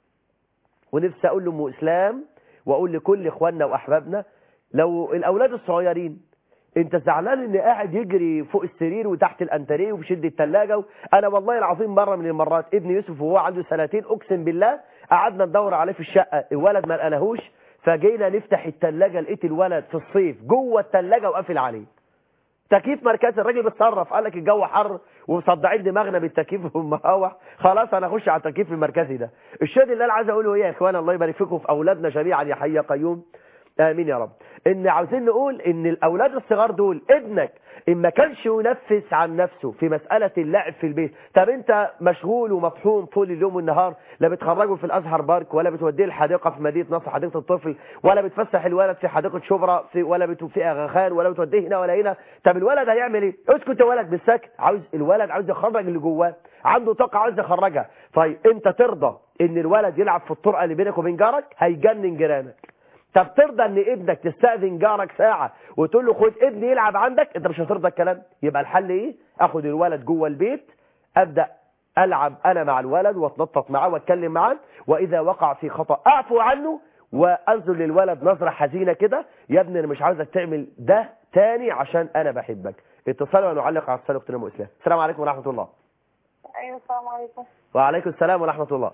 ونفسي أقول لأم إسلام وأقول لكل إخواننا وأحبابنا، لو الأولاد الصغيرين انت زعلان ان قاعد يجري فوق السرير وتحت الانتريه وبشد الثلاجه و... انا والله العظيم مره من المرات ابن يوسف وهو عنده سنتين اقسم بالله قعدنا ندور عليه في الشقه، الولد ما لقناهوش، فجينا نفتح الثلاجه لقيت الولد في الصيف جوه الثلاجه وقافل عليه. تكييف مركزي، الراجل بيتصرف قال لك الجو حر ومصدعين دماغنا بالتكييف والمراوح، خلاص انا اخش على التكييف المركزي ده. الشيء اللي انا عايز اقوله ايه يا اخوان، الله يبارك فيكم في اولادنا جميعا يا حي يا قيوم، امين يا رب، ان عاوزين نقول ان الاولاد الصغار دول ابنك ان ما كانش ينفس عن نفسه في مساله اللعب في البيت، طب انت مشغول ومطحون طول اليوم والنهار، لا بتخرجه في الازهر بارك، ولا بتوديه الحديقه في مدينه نصر حديقه الطفل، ولا بتفسح الولد في حديقه شبرا في، ولا في اغا خان، ولا بتوديه هنا ولا هنا، طب الولد هيعمل ايه؟ اسكت يا ولد بالسكت، عاوز الولد عاوز يخرج اللي جواه، عنده طاقه عاوز يخرجها. طيب انت ترضى ان الولد يلعب في الطرقه اللي بينك وبين جارك؟ هيجنن جيرانك. طب ترضى ان ابنك تستأذن جارك ساعة وتقول له خد ابني يلعب عندك؟ انت مش هترضى الكلام. يبقى الحل ايه؟ اخد الولد جوه البيت، ابدأ العب انا مع الولد واتنطط معاه واتكلم معاه، واذا وقع في خطأ اعفو عنه وانظر للولد نظرة حزينة كده، يا ابني انا مش عاوزك تعمل ده تاني عشان انا بحبك. اتصال ونعلق على اتصال اختنا ام اسلام. السلام عليكم ورحمة الله. ايوه السلام عليكم. وعليكم السلام ورحمة الله.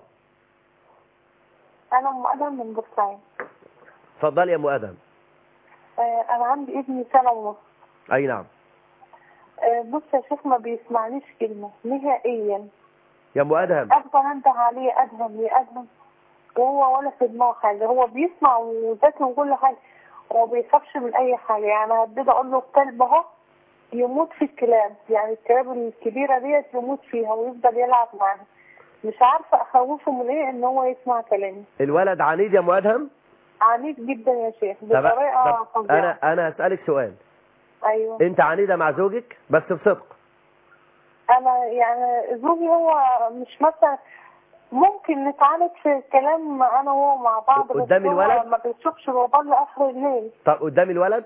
انا ام ادم من بورسعيد. اتفضلي يا ام ادم. آه انا عندي ابني سنه ونص. اي نعم. آه بص يا شيخ ما بيسمعنيش كلمه نهائيا. يا ام ادم افضل انده عليه ادهم يا ادهم وهو ولا في دماغه حاجه، هو بيسمع وذكي وكل حاجه، هو ما بيخافش من اي حاجه، يعني هبتدي اقول له الكلب اهو يموت في الكلاب، يعني الكلاب الكبيره ديت يموت فيها ويفضل يلعب معاها. مش عارفه اخوفه من ايه ان هو يسمع كلامي. الولد عنيد يا ام ادهم؟ عنيد جدا يا شيخ بطريقه فظيعه. انا انا هسالك سؤال. ايوه. انت عنيده مع زوجك بس بصدق؟ انا يعني زوجي هو مش مثلا ممكن نتعالج في الكلام انا وهو مع بعض، قدام الولد ما بيشوفش بابا لاخر الليل. طب قدام الولد؟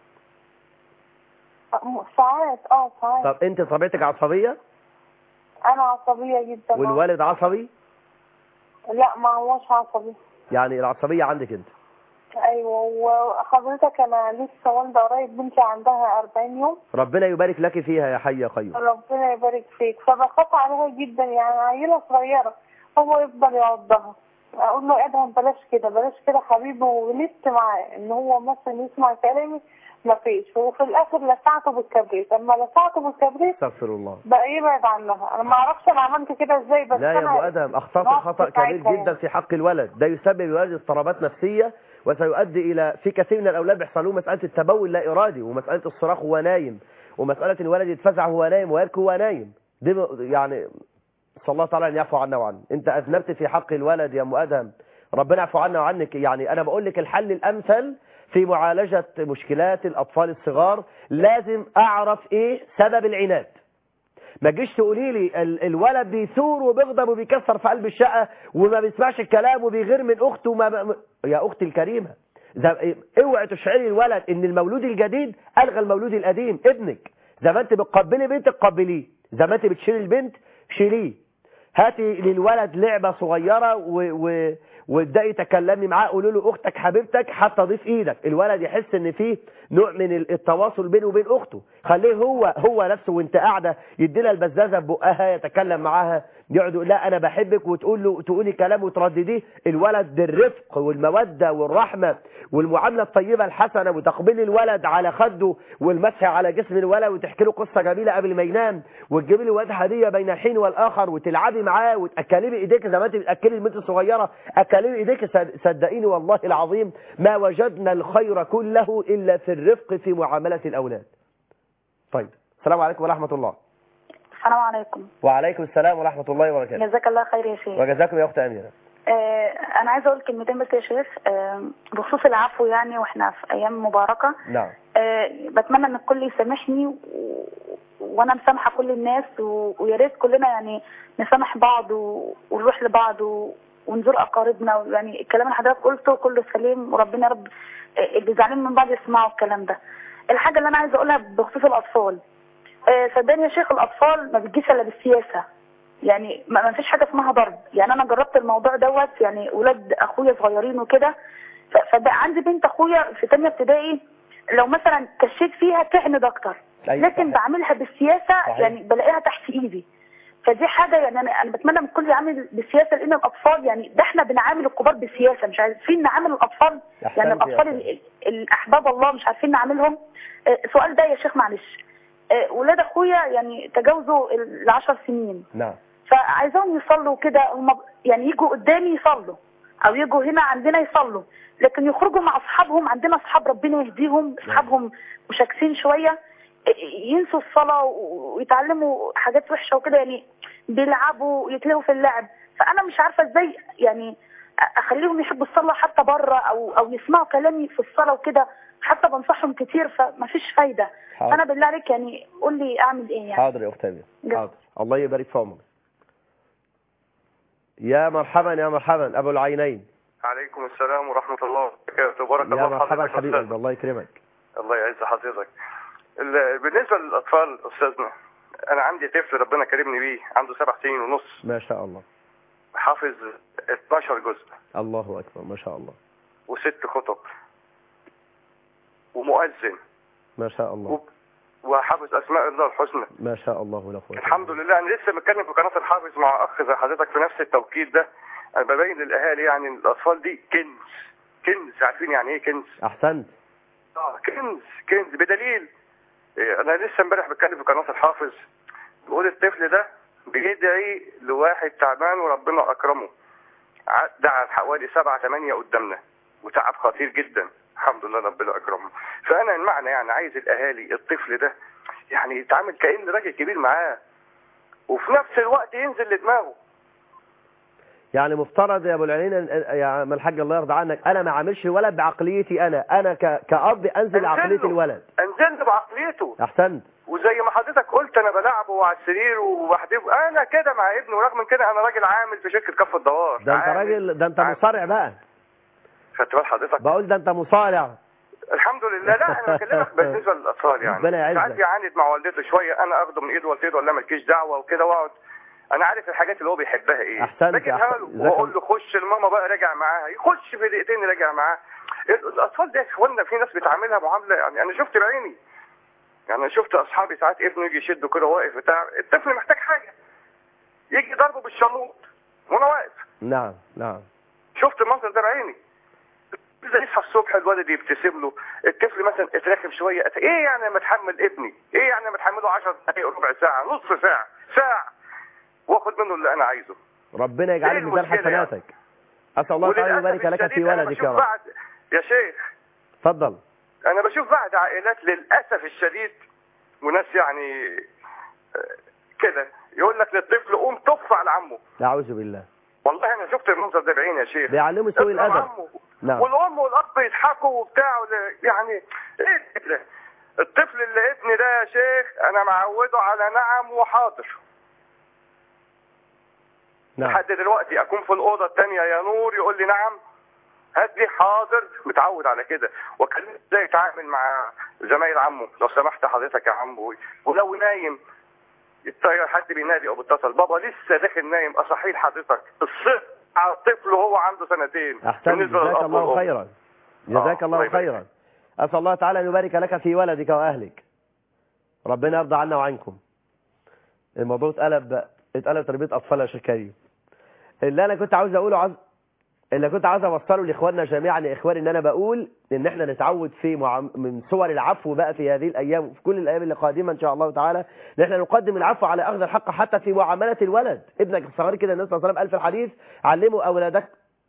ساعات اه ساعات. طب انت طبيعتك عصبيه؟ انا عصبيه جدا. والوالد عصبي؟ لا ما هوش عصبي. يعني العصبيه عندك انت؟ ايوه. وحضرتك انا لسه والده قريب بنتي عندها أربعين يوم. ربنا يبارك لك فيها يا حي يا قيوم. ربنا يبارك فيك. فبخاف عليها جدا، يعني عيله صغيره هو يفضل يعضها. اقول له ادهم بلاش كده بلاش كده حبيبي، وغلبت معاه ان هو مثلا يسمع كلامي مفيش، وفي الاخر لسعته بالكبريت. اما لسعته بالكبريت استغفر الله بقى يبعد عنها. انا ما اعرفش انا عملت كده ازاي، بس لا يا ابو ادهم اخطأت خطأ كبير جدا يعني. في حق الولد، ده يسبب الولد اضطرابات نفسية، وسيؤدي الى في كثير من الاولاد بيحصل لهم مسألة التبول لا ارادي، ومسألة الصراخ وهو نايم، ومسألة الولد يتفزع وهو نايم ويركض وهو نايم. دي يعني صلى الله تعالى ان يعفو عنا وعنه. انت اذنبت في حق الولد يا ابو ادهم، ربنا يعفو عنا وعنك. يعني انا بقول لك الحل الامثل في معالجة مشكلات الاطفال الصغار، لازم اعرف ايه سبب العناد. ما تجيش تقولي لي الولد بيثور وبيغضب وبيكسر في قلب الشقه وما بيسمعش الكلام وبيغير من اخته وما... يا اختي الكريمه، اوعي تشعري الولد ان المولود الجديد الغى المولود القديم. ابنك زي ما انت بتقبلي بنتك قبليه، زي ما انت بتشيلي البنت شيليه. هاتي للولد لعبه صغيره و... و... وابدأي تكلمي معاه، قولوا له اختك حبيبتك حتى ضيف ايدك، الولد يحس ان فيه نوع من التواصل بينه وبين اخته. خليه هو هو نفسه وانت قاعده يدي لها البزازه في بقها، يتكلم معاها، يقعد لا انا بحبك وتقول له تقولي كلام وتردديه. الولد بالرفق والموده والرحمه والمعامله الطيبه الحسنه، وتقبيل الولد على خده والمسح على جسم الولد، وتحكي له قصه جميله قبل ما ينام، وتجيبي له واد هديه بين الحين والاخر، وتلعبي معاه وتاكلي بايديك زي ما انت بتاكلي البنت الصغيره، اكلي بايديك. صدقيني والله العظيم ما وجدنا الخير كله الا في الرفق في معامله الاولاد. طيب السلام عليكم ورحمه الله. السلام عليكم. وعليكم السلام ورحمه الله وبركاته. جزاك الله خير يا شيخ. وجزاكم يا اخت اميره. آه انا عايزه اقول كلمتين بس يا شيخ، آه بخصوص العفو يعني، واحنا في ايام مباركه. نعم. آه بتمنى ان الكل يسامحني و... وانا مسامحه كل الناس، و... ويا ريت كلنا يعني نسامح بعض و... ونروح لبعض و... ونزور اقاربنا، يعني الكلام اللي حضرتك قلته كله سليم، وربنا يا رب اللي زعلانين من بعض يسمعوا الكلام ده. الحاجه اللي انا عايزه اقولها بخصوص الاطفال، آه صدقني يا شيخ الاطفال ما بتجيش الا بالسياسه، يعني ما فيش حاجه اسمها ضرب. يعني انا جربت الموضوع دوت، يعني اولاد اخويا صغيرين وكده، فبقى عندي بنت اخويا في ثانيه ابتدائي لو مثلا كشيت فيها تعنت اكتر، لكن بعملها بالسياسه صحيح. يعني بلاقيها تحت ايدي. فدي حاجه يعني انا انا بتمنى من الكل يعمل بالسياسه، لان الاطفال يعني ده احنا بنعامل الكبار بالسياسه، مش عارفين نعامل الاطفال، يعني الاطفال الاحباب الله مش عارفين نعاملهم. السؤال ده يا شيخ معلش، ولاد اخويا يعني تجاوزوا العشر سنين. نعم. فعايزاهم يصلوا كده، هم يعني يجوا قدامي يصلوا او يجوا هنا عندنا يصلوا، لكن يخرجوا مع اصحابهم، عندنا اصحاب ربنا يهديهم اصحابهم مشاكسين شويه، ينسوا الصلاه ويتعلموا حاجات وحشه وكده، يعني بيلعبوا يتلهوا في اللعب. فانا مش عارفه ازاي يعني اخليهم يحبوا الصلاه حتى بره، او او يسمعوا كلامي في الصلاه وكده، حتى بنصحهم كتير فما فيش فايده. حاضر. فانا بالله عليك يعني قول لي اعمل ايه يعني. حاضر يا اخت اميره، حاضر. الله يبارك في عمرك. يا مرحبا يا مرحبا ابو العينين. عليكم السلام ورحمه الله وبركاته. بارك الله فيك. يا مرحبا حبيبي، الله يكرمك. الله يعز حضرتك. بالنسبه للاطفال استاذنا، انا عندي طفل ربنا كرمني بيه عنده سبع سنين ونص ما شاء الله، حافظ اتناشر جزء. الله اكبر ما شاء الله. وست خطب ومؤذن ما شاء الله. و... وحافظ اسماء الله الحسنى ما شاء الله لا قوه. الحمد لله. انا لسه متكلم في قناه الحافظ مع اخ زي حضرتك في نفس التوقيت ده، انا ببين للاهالي يعني الاطفال دي كنز كنز. عارفين يعني ايه كنز؟ احسنت. اه كنز كنز بدليل انا لسه امبارح بتكلم في قناه الحافظ، بقول الطفل ده بيدعي لواحد تعبان وربنا اكرمه، دعا حوالي سبعة ثمانية قدامنا وتعب خطير جدا، الحمد لله ربنا اكرمه. فانا المعنى يعني عايز الاهالي الطفل ده يعني يتعامل كأن راجل كبير معاه، وفي نفس الوقت ينزل لدماغه. يعني مفترض يا ابو العينين يا عم الحاج الله يرضى عنك، انا ما عاملش الولد بعقليتي، انا انا كأب انزل عقليه الولد، انزل بعقليته. احسنت. وزي ما حضرتك قلت انا بلعبه على السرير وبحدفه، انا كده مع ابني، ورغم من كده انا راجل عامل في شركه كف الدوار. ده انت راجل، ده انت مصارع بقى. خدت بال حضرتك؟ بقول ده انت مصارع. الحمد لله. لا انا بكلمك بالنسبه للاطفال يعني. ربنا يعزك. ساعات بيعاند مع والدته شويه، انا اخده من ايده والدته ولا مالكيش دعوه وكده، واقعد انا عارف الحاجات اللي هو بيحبها ايه. احسنت. لكن واقول له خش الماما بقى راجع معاها، يخش في دقيقتين راجع معاها. الاطفال دي يا اخوانا في ناس بتعاملها معامله يعني انا شفت بعيني، يعني انا شفت اصحابي ساعات ابنه يجي يشده كده واقف بتاع، الطفل محتاج حاجه يجي ضربه بالشموط وانا واقف. نعم نعم. شفت المنظر ده بعيني. إذا يصحى الصبح الولد يبتسم له، الطفل مثلا اترخم شويه، ايه يعني لما اتحمل ابني؟ ايه يعني لما اتحمله عشر دقائق، ربع ساعه، نص ساعه، ساعه، واخد منه اللي انا عايزه؟ ربنا يجعلك ميزان حسناتك. يعني. اسال الله تعالى يبارك لك في ولدك يا رب. بعد يا شيخ اتفضل. انا بشوف بعد عائلات للاسف الشديد وناس يعني كده يقول لك للطفل قوم طف على عمه. اعوذ بالله. والله انا شفت المنظر ده بعيني يا شيخ. بيعلموا سوء الادب. نعم. والام والاب يضحكوا وبتاع يعني ايه ده؟ الطفل اللي ابني ده يا شيخ انا معوده على نعم وحاضر. نعم. لحد دلوقتي اكون في الاوضه الثانيه يا نور يقول لي نعم، هات لي حاضر، متعود على كده. وكان ازاي يتعامل مع زمايل عمه، لو سمحت حضرتك يا عمو، ولو نايم يتطير حد بينادي او بيتصل، بابا لسه داخل نايم، اصحي حضرتك. الصف على الطفل وهو عنده سنتين. احسن. جزاك الله خيرا. جزاك الله خيرا. اسال الله تعالى ان يبارك لك في ولدك واهلك. ربنا يرضى عنا وعنكم. الموضوع اتقلب اتقلب تربيه اطفال يا شيخ كريم. اللي انا كنت عاوز اقوله عز... اللي كنت عاوز اوصله لاخواننا جميعا يا اخواني، ان انا بقول ان احنا نتعود في مع... من صور العفو بقى في هذه الايام وفي كل الايام اللي قادمه ان شاء الله تعالى، ان احنا نقدم العفو على اخذ الحق حتى في معامله الولد. ابنك الصغير كده النبي صلى الله عليه وسلم قال في الحديث: علموا اولادك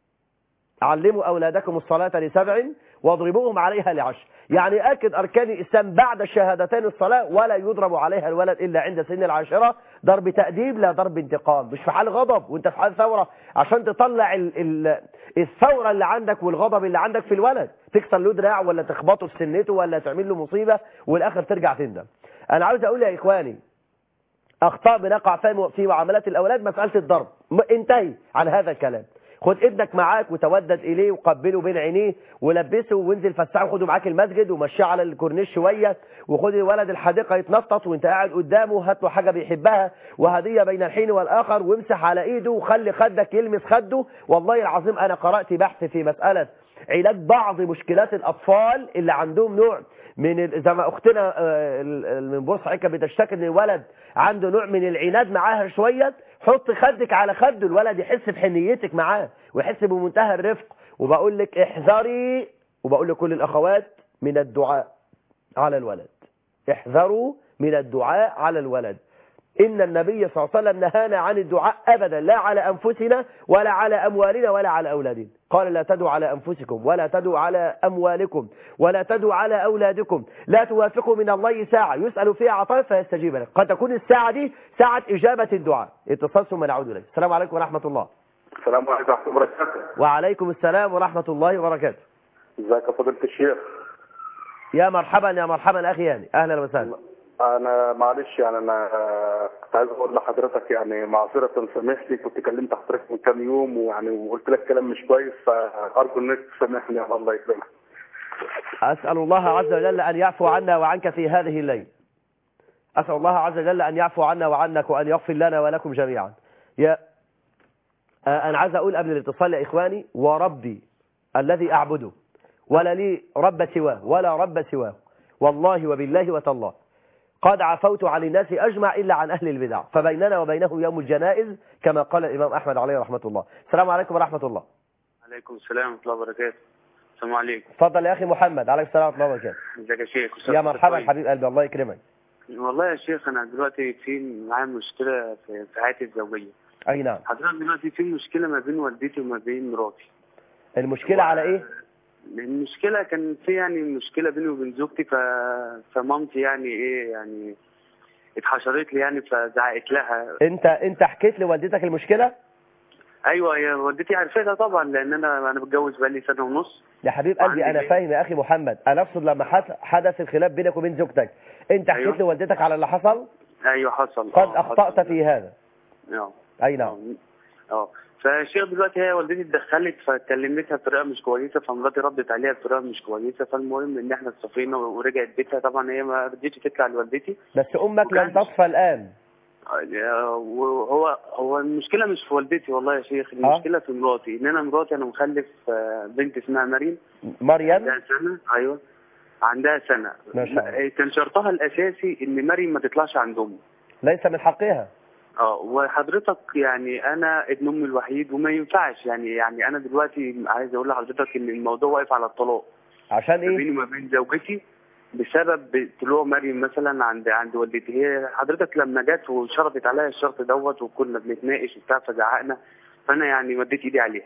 علموا اولادكم الصلاه لسبع واضربوهم عليها لعشر. يعني اكد اركان الاسلام بعد الشهادتين الصلاه، ولا يضرب عليها الولد الا عند سن العاشره، ضرب تاديب لا ضرب انتقام، مش في حال غضب وانت في حال ثوره عشان تطلع ال ال الثوره اللي عندك والغضب اللي عندك في الولد، تكسر له دراع ولا تخبطه في سنته ولا تعمل له مصيبه والاخر ترجع تندم. انا عاوز اقول يا اخواني، اخطاء بنقع في معاملات الاولاد مساله الضرب، انتهي عن هذا الكلام. خد ابنك معاك وتودد اليه وقبله بين عينيه ولبسه وانزل فسحه وخده معاك المسجد ومشيه على الكورنيش شويه، وخد الولد الحديقه يتنطط وانت قاعد قدامه، هات له حاجه بيحبها وهديه بين الحين والاخر، وامسح على ايده وخلي خدك يلمس خده. والله العظيم انا قرات بحث في مساله علاج بعض مشكلات الاطفال اللي عندهم نوع من زي ما اختنا من بورصه كانت بتشتكي ان الولد عنده نوع من العناد معاها شويه. حط خدك على خده، الولد يحس بحنيتك معاه ويحس بمنتهى الرفق. وبقول لك احذري، وبقول لكل الاخوات من الدعاء على الولد، احذروا من الدعاء على الولد. إن النبي صلى الله عليه وسلم نهانا عن الدعاء أبدا، لا على أنفسنا ولا على أموالنا ولا على أولادنا. قال: لا تدعوا على أنفسكم ولا تدعوا على أموالكم ولا تدعوا على أولادكم، لا توافقوا من الله ساعة يسأل فيها عطاء فيستجيب لك. قد تكون الساعة دي ساعة إجابة الدعاء. اتصال ثم نعود إليه. السلام عليكم ورحمة الله. السلام عليكم ورحمة الله وبركاته. وعليكم السلام ورحمة الله وبركاته. ازيك يا فضيلة الشيخ؟ يا مرحبا يا مرحبا أخي يعني، أهلا وسهلا. انا معلش يعني انا كنت عايز اقول لحضرتك يعني معذره سامحني، كنت كلمت حضرتك من كام يوم ويعني وقلت لك كلام مش كويس، فارجو انك تسامحني يا الله يكرمك. اسال الله عز وجل ان يعفو عنا وعنك في هذه الليل. اسال الله عز وجل ان يعفو عنا وعنك وان يغفر لنا ولكم جميعا. يا انا عايز اقول قبل الاتصال يا اخواني، وربي الذي اعبده ولا لي رب سواه ولا رب سواه، والله وبالله وتالله قد عفوت عن الناس أجمع إلا عن أهل البدع، فبيننا وبينهم يوم الجنائز كما قال الإمام أحمد عليه رحمة الله. السلام عليكم ورحمة الله. عليكم السلام ورحمة الله وبركاته. السلام عليكم. اتفضل يا أخي محمد. عليكم السلام ورحمة الله وبركاته. ازيك يا شيخ؟ يا مرحبا حبيب قلبي، الله يكرمك. والله يا شيخ أنا دلوقتي في معايا مشكلة في حياتي الزوجية. أي نعم. حضرتك دلوقتي في مشكلة ما بين والدتي وما بين مراتي. المشكلة و... على إيه؟ المشكلة كان في يعني مشكلة بيني وبين زوجتي، ف... فمامتي يعني إيه يعني اتحشرت لي يعني فزعقت لها. انت انت حكيت لوالدتك المشكله؟ ايوه يا والدتي عرفتها طبعا، لان انا انا متجوز بقالي سنه ونص. يا حبيب قلبي انا فاهم يا اخي محمد، انا اقصد لما حدث الخلاف بينك وبين زوجتك انت حكيت أيوة. لوالدتك على اللي حصل؟ ايوه حصل. قد اخطات حصل. في هذا. اه اي نعم. اه فالشيخ دلوقتي هي والدتي اتدخلت فكلمتها بطريقه مش كويسه، فمراتي ردت عليها بطريقه مش كويسه، فالمهم ان احنا اتصفينا ورجعت بيتها. طبعا هي ما رضيتش تطلع لوالدتي. بس امك لم تصفى الان. وهو هو المشكله مش في والدتي والله يا شيخ، المشكله في مراتي. ان انا مراتي انا مخلف بنت اسمها مريم. مريم عندها سنه. ايوه عندها سنه. ما شاء الله. كان شرطها الاساسي ان مريم ما تطلعش عند امه. ليس من حقها. اه وحضرتك يعني انا ابن امي الوحيد وما ينفعش يعني يعني انا دلوقتي عايز اقول لحضرتك ان الموضوع واقف على الطلاق. عشان ايه؟ ما بيني وما بين زوجتي بسبب طلوع مريم مثلا عند عند والدتي. هي حضرتك لما جت وشرطت عليا الشرط دوت وكنا بنتناقش وبتاع فزعقنا، فانا يعني مديت ايدي عليها.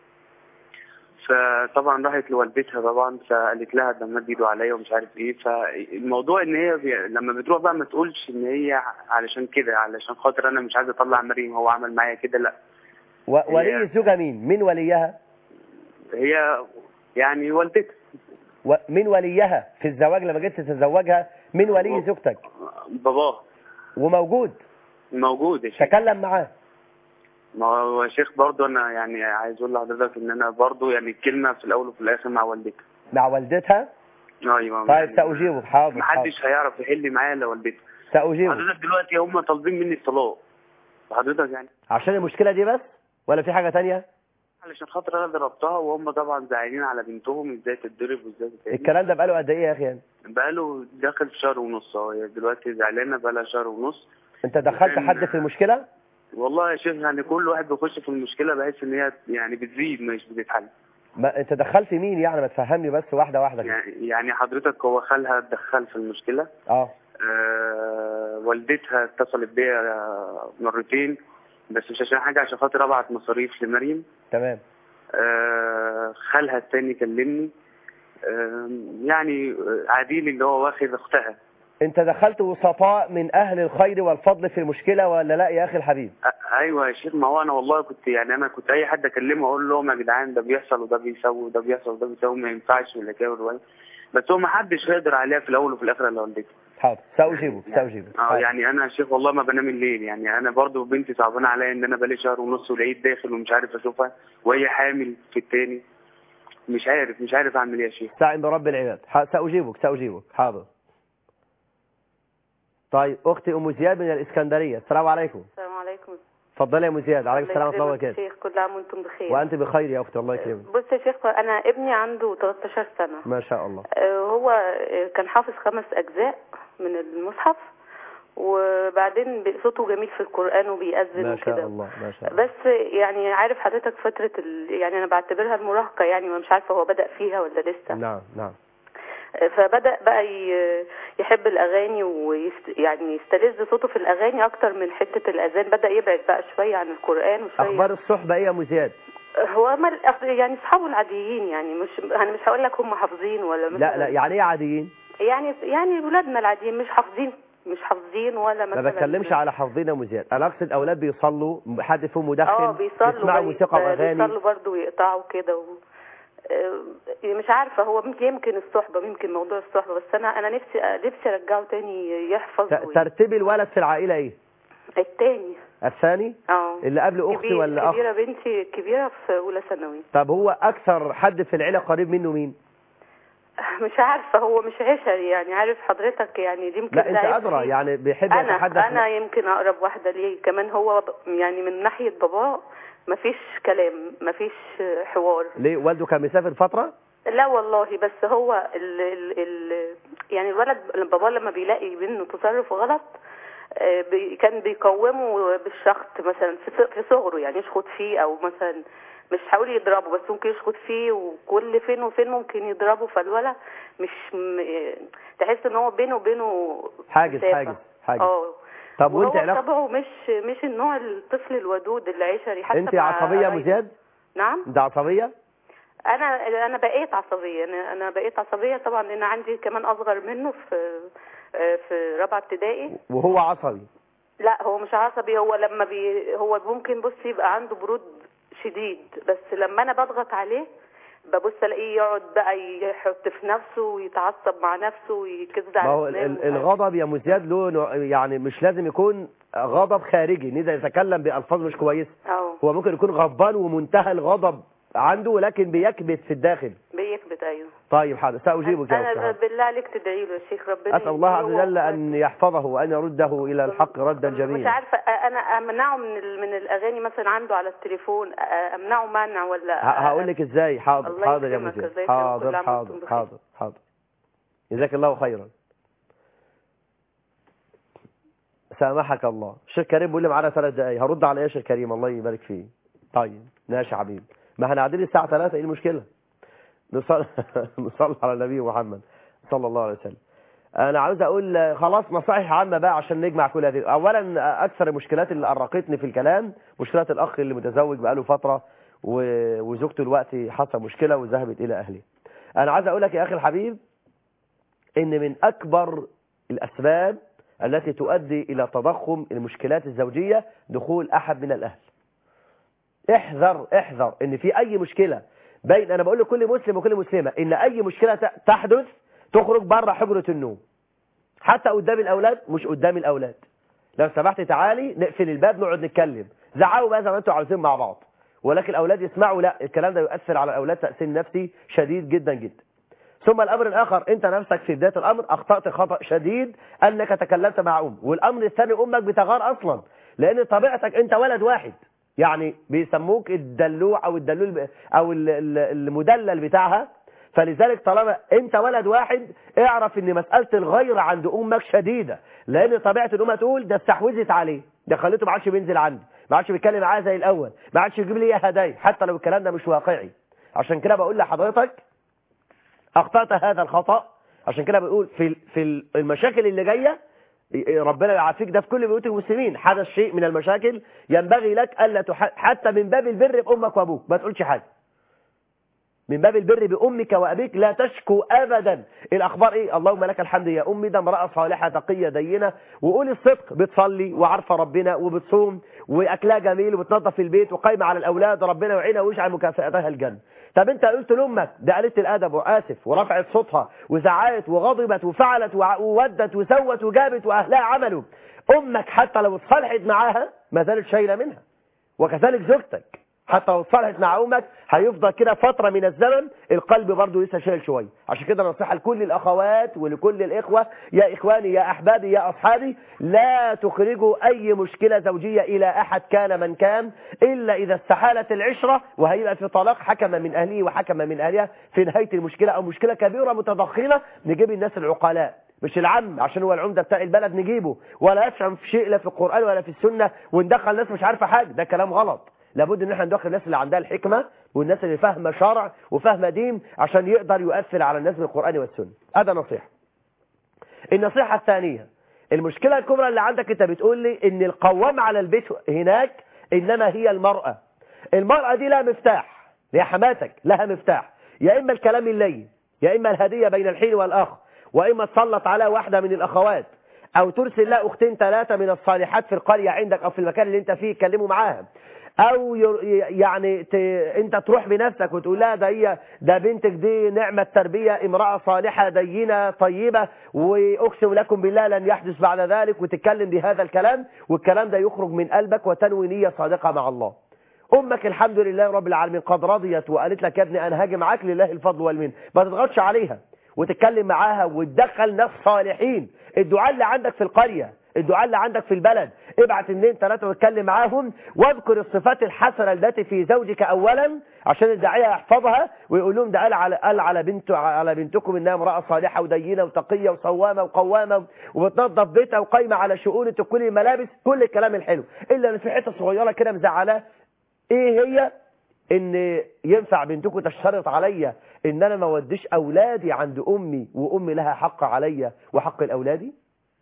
فطبعا راحت لوالدتها طبعا فقالت لها ده مد ايده عليا ومش عارف ايه. فالموضوع ان هي بي... لما بتروح بقى ما تقولش ان هي علشان كده علشان خاطر انا مش عايز اطلع مريم هو عمل معايا كده، لا. و... ولي الزوجه مين؟ مين وليها؟ هي يعني والدتها. و... مين وليها في الزواج لما جيت تتزوجها؟ مين ولي زوجتك؟ باباه. وموجود؟ موجود يا شيخ. تكلم معاه. ما هو يا شيخ برضه انا يعني عايز اقول لحضرتك ان انا برضه يعني الكلمه في الاول وفي الاخر مع والدتها. مع والدتها؟ ايوه. طيب ساجيبك. حاضر. محدش هيعرف يحل معايا الا والدتها. ساجيبك. حضرتك دلوقتي هم طالبين مني الطلاق. حضرتك يعني عشان المشكله دي بس ولا في حاجه ثانيه؟ علشان خاطر انا ضربتها وهم طبعا زعلانين على بنتهم ازاي تتضرب وازاي تتضرب. الكلام ده بقاله قد ايه يا اخي يعني؟ بقاله داخل في شهر ونص اهو. هي دلوقتي زعلانه بقالها شهر ونص. انت دخلت حد في المشكله؟ والله يا شيخ يعني كل واحد بيخش في المشكله بحس ان هي يعني بتزيد مش بتتحل. ما انت دخلت مين يعني؟ ما تفهمني بس واحده واحده كده. يعني يعني حضرتك هو خالها اتدخل في المشكله. اه, آه والدتها اتصلت بيا مرتين بس مش عشان حاجه، عشان خاطر ابعت مصاريف لمريم. تمام. آه خالها الثاني كلمني. آه يعني عديل اللي هو واخد اختها. انت دخلت وسطاء من اهل الخير والفضل في المشكله ولا لا يا اخي الحبيب؟ ايوه يا شيخ. ما هو انا والله كنت يعني انا كنت اي حد اكلمه اقول لهم يا جدعان ده بيحصل وده بيسوي وده بيحصل وده بيسوي ما ينفعش والحكايه والروايه، بس هو ما حدش هيقدر عليها في الاول وفي الاخر الا والدتي. حاضر ساجيبك ساجيبك. اه يعني انا يا شيخ والله ما بنام الليل. يعني انا برضو بنتي صعبانه عليا ان انا بقالي شهر ونص والعيد داخل ومش عارف اشوفها وهي حامل في الثاني. مش عارف مش عارف اعمل ايه يا شيخ. استعن برب العباد. ساجيبك ساجيبك. حاضر. طيب اختي ام زياد من الاسكندريه. السلام عليكم. السلام عليكم. اتفضلي يا ام زياد. عليكم السلام ورحمه الله وبركاته. شيخ كل عام وانتم بخير. وانت بخير يا اختي الله يكرمك. بص يا شيخ انا ابني عنده ثلاثة عشر سنه. ما شاء الله. هو كان حافظ خمس اجزاء من المصحف وبعدين صوته جميل في القرآن وبيأذن ما وكده. شاء الله ما شاء الله. بس يعني عارف حضرتك فترة ال... يعني انا بعتبرها المراهقة يعني ومش عارفة هو بدأ فيها ولا لسه. نعم نعم. فبدأ بقى يحب الأغاني ويست يعني يستلذ صوته في الأغاني أكتر من حتة الأذان. بدأ يبعد بقى شوية عن القرآن وشوية. أخبار الصحبة إيه يا أم زياد؟ هو مل... يعني أصحابه العاديين يعني مش أنا مش هقول لك هم حافظين ولا مثلا. لا لا يعني إيه عاديين؟ يعني يعني ولادنا العاديين مش حافظين مش حافظين ولا مثلا. ما بتكلمش على حافظين يا ام زياد، انا اقصد اولاد بيصلوا حد فيهم مدخن اه بيصلوا يسمعوا موسيقى واغاني. بيصلوا برضه ويقطعوا كده و... مش عارفه هو يمكن الصحبه يمكن موضوع الصحبه. بس انا انا نفسي نفسي ارجعه تاني يحفظ. ترتيب الولد في العائله ايه؟ الثاني. الثاني؟ اه اللي قبل اختي ولا اخ؟ كبيره بنتي كبيره في اولى ثانوي. طب هو اكثر حد في العيله قريب منه مين؟ مش عارفه هو مش عشري يعني عارف حضرتك يعني دي يمكن. لا انت ادرى يعني بيحب يتحدث. انا انا يمكن اقرب واحده ليه كمان. هو يعني من ناحيه باباه مفيش كلام مفيش حوار. ليه والده كان مسافر فتره؟ لا والله بس هو ال ال ال يعني الولد باباه لما بيلاقي منه تصرف غلط بي كان بيقومه بالشخط مثلا في صغره يعني يشخط فيه او مثلا مش هقول يضربه بس ممكن يشخط فيه وكل فين وفين ممكن يضربه. فالولد مش م... تحس ان هو بينه وبينه حاجز حاجز حاجز. اه طب وانت علاقه طبعه مش مش النوع الطفل الودود اللي عشري حتى. انت عصبيه يا ام زياد؟ نعم. انت عصبيه؟ انا انا بقيت عصبيه. انا انا بقيت عصبيه طبعا لان عندي كمان اصغر منه في في رابعه ابتدائي. وهو عصبي؟ لا هو مش عصبي. هو لما بي هو ممكن بص يبقى عنده برود شديد بس لما انا بضغط عليه ببص الاقيه يقعد بقى يحط في نفسه ويتعصب مع نفسه ويكذب على. ما هو الغضب يا ام زياد له يعني مش لازم يكون غضب خارجي ان اذا يتكلم بالفاظ مش كويسه. هو ممكن يكون غضبان ومنتهى الغضب عنده لكن بيكبت في الداخل. بيكبت ايوه. طيب حاضر ساجيبك يا انا بالله عليك تدعي له يا شيخ ربنا اسال الله عز وجل ان يحفظه وان يرده الى الحق ردا جميلا. مش عارفه انا امنعه من من الاغاني مثلا عنده على التليفون امنعه منع ولا هقول لك ازاي. حاضر حاضر يا مزيد. حاضر حاضر حاضر حاضر جزاك الله خيرا. سامحك الله. الشيخ كريم بيقول لي معانا ثلاث دقايق، هرد على ايه يا شيخ كريم؟ الله يبارك فيه. طيب ماشي يا حبيبي، ما احنا قاعدين الساعه ثلاثة، ايه المشكله؟ نصلي نصلي على النبي محمد صلى الله عليه وسلم. انا عاوز اقول خلاص نصائح عامه بقى عشان نجمع كل هذه. اولا اكثر المشكلات اللي ارقتني في الكلام مشكله الاخ اللي متزوج بقاله فتره وزوجته الوقت حصل مشكله وذهبت الى اهله. انا عايز اقول لك يا اخي الحبيب ان من اكبر الاسباب التي تؤدي الى تضخم المشكلات الزوجيه دخول احد من الاهل. احذر احذر ان في اي مشكله بين، انا بقول لكل مسلم وكل مسلمه ان اي مشكله تحدث تخرج بره حجره النوم، حتى قدام الاولاد مش قدام الاولاد. لو سمحت تعالي نقفل الباب نقعد نتكلم، زعقوا بقى زي ما انتوا عاوزين مع بعض، ولكن الاولاد يسمعوا. لا، الكلام ده يؤثر على الاولاد تاثير نفسي شديد جدا جدا. ثم الامر الاخر، انت نفسك في بدايه الامر اخطات خطا شديد انك تكلمت مع ام، والامر الثاني امك بتغار اصلا، لان طبيعتك انت ولد واحد، يعني بيسموك الدلوع او الدلول او المدلل بتاعها، فلذلك طالما انت ولد واحد اعرف ان مساله الغيره عند امك شديده، لان طبيعه الام تقول ده استحوذت عليه، ده خليته ما عادش بينزل عندي، ما عادش بيتكلم معايا زي الاول، ما عادش يجيب لي هدايا، حتى لو الكلام ده مش واقعي. عشان كده بقول لحضرتك اخطات هذا الخطا. عشان كده بقول في في المشاكل اللي جايه ربنا يعافيك، ده في كل بيوت المسلمين حدث شيء من المشاكل ينبغي لك الا تح... حتى من باب البر بامك وابوك ما تقولش حاجه، من باب البر بامك وابيك لا تشكو ابدا. الاخبار ايه؟ اللهم لك الحمد يا امي ده امراه صالحه تقيه دينه، وقول الصدق، بتصلي وعارفه ربنا وبتصوم واكلها جميل وبتنظف البيت وقايمه على الاولاد، ربنا يعينها ويجعل مكافاتها الجنه. طب انت قلت لامك ده قلت الادب واسف ورفعت صوتها وزعقت وغضبت وفعلت وودت وسوت وجابت واهلها عملوا، امك حتى لو اتصالحت معاها ما زالت شايله منها، وكذلك زوجتك حتى لو اتصالحت مع امك هيفضل كده فتره من الزمن القلب برضه لسه شايل شويه. عشان كده نصيحه لكل الاخوات ولكل الاخوه، يا اخواني يا احبابي يا اصحابي، لا تخرجوا اي مشكله زوجيه الى احد كان من كان الا اذا استحالت العشره وهيبقى في طلاق حكم من اهله وحكم من اهلها في نهايه المشكله، او مشكله كبيره متضخمه نجيب الناس العقلاء مش العم عشان هو العمده بتاع البلد نجيبه، ولا يفهم في شيء لا في القران ولا في السنه وندخل ناس مش عارفه حاجه، ده كلام غلط. لابد ان احنا ندخل الناس اللي عندها الحكمه والناس اللي فاهمه شرع وفاهمه دين عشان يقدر يؤثر على الناس بالقران والسنه. هذا نصيحه. النصيحه الثانيه، المشكله الكبرى اللي عندك انت بتقول لي ان القوام على البيت هناك انما هي المراه. المراه دي لها مفتاح، هي حماتك لها مفتاح، يا اما الكلام اللين، يا اما الهديه بين الحين والاخر، واما تسلط على واحده من الاخوات، او ترسل لها اختين ثلاثه من الصالحات في القريه عندك او في المكان اللي انت فيه يتكلموا معاها، او يعني ت... انت تروح بنفسك وتقول لها ده هي ده بنتك دي نعمه تربيه، امراه صالحه دينه طيبه، واقسم لكم بالله لن يحدث بعد ذلك، وتتكلم بهذا الكلام، والكلام ده يخرج من قلبك وتنوي نيه صادقه مع الله. امك الحمد لله رب العالمين قد رضيت وقالت لك يا ابني انا هاجي معاك لله الفضل والمنه، ما تضغطش عليها وتتكلم معاها وتدخل ناس صالحين. الدعاء اللي عندك في القريه، الدعاء اللي عندك في البلد، ابعت اثنين ثلاثه واتكلم معاهم، واذكر الصفات الحسنه التي في زوجك اولا عشان الداعيه يحفظها ويقول لهم ده قال على قال على بنت على بنتكم انها امراه صالحه ودينه وتقيه وصوامه وقوامه وبتنظف بيتها وقايمه على شؤون تكون الملابس، كل الكلام الحلو، الا ان في حته صغيره كده مزعلاه. ايه هي؟ ان ينفع بنتكم تشترط عليا ان انا ما اوديش اولادي عند امي وامي لها حق عليا وحق الاولادي؟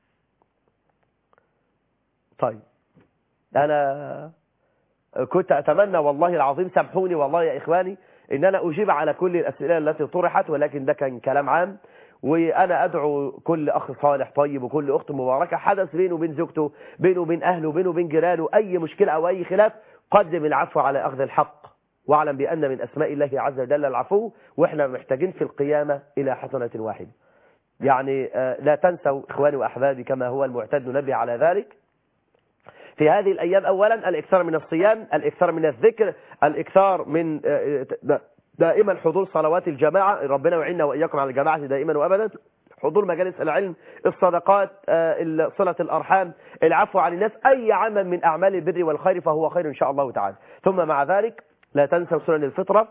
طيب انا كنت اتمنى والله العظيم، سامحوني والله يا اخواني، ان انا اجيب على كل الاسئله التي طرحت، ولكن ده كان كلام عام، وانا ادعو كل اخ صالح طيب وكل اخت مباركه حدث بينه وبين زوجته، بينه وبين اهله، بينه وبين جيرانه اي مشكله او اي خلاف، قدم العفو على اخذ الحق، واعلم بان من اسماء الله عز وجل العفو، واحنا محتاجين في القيامه الى حسنه واحده. يعني لا تنسوا اخواني واحبابي كما هو المعتاد ننبه على ذلك في هذه الأيام، أولا الإكثار من الصيام، الإكثار من الذكر، الإكثار من دائما حضور صلوات الجماعة، ربنا يعيننا وإياكم على الجماعة دائما وأبدا، حضور مجالس العلم، الصدقات، صلة الأرحام، العفو عن الناس، أي عمل من أعمال البر والخير فهو خير إن شاء الله تعالى. ثم مع ذلك لا تنسوا سنن الفطرة،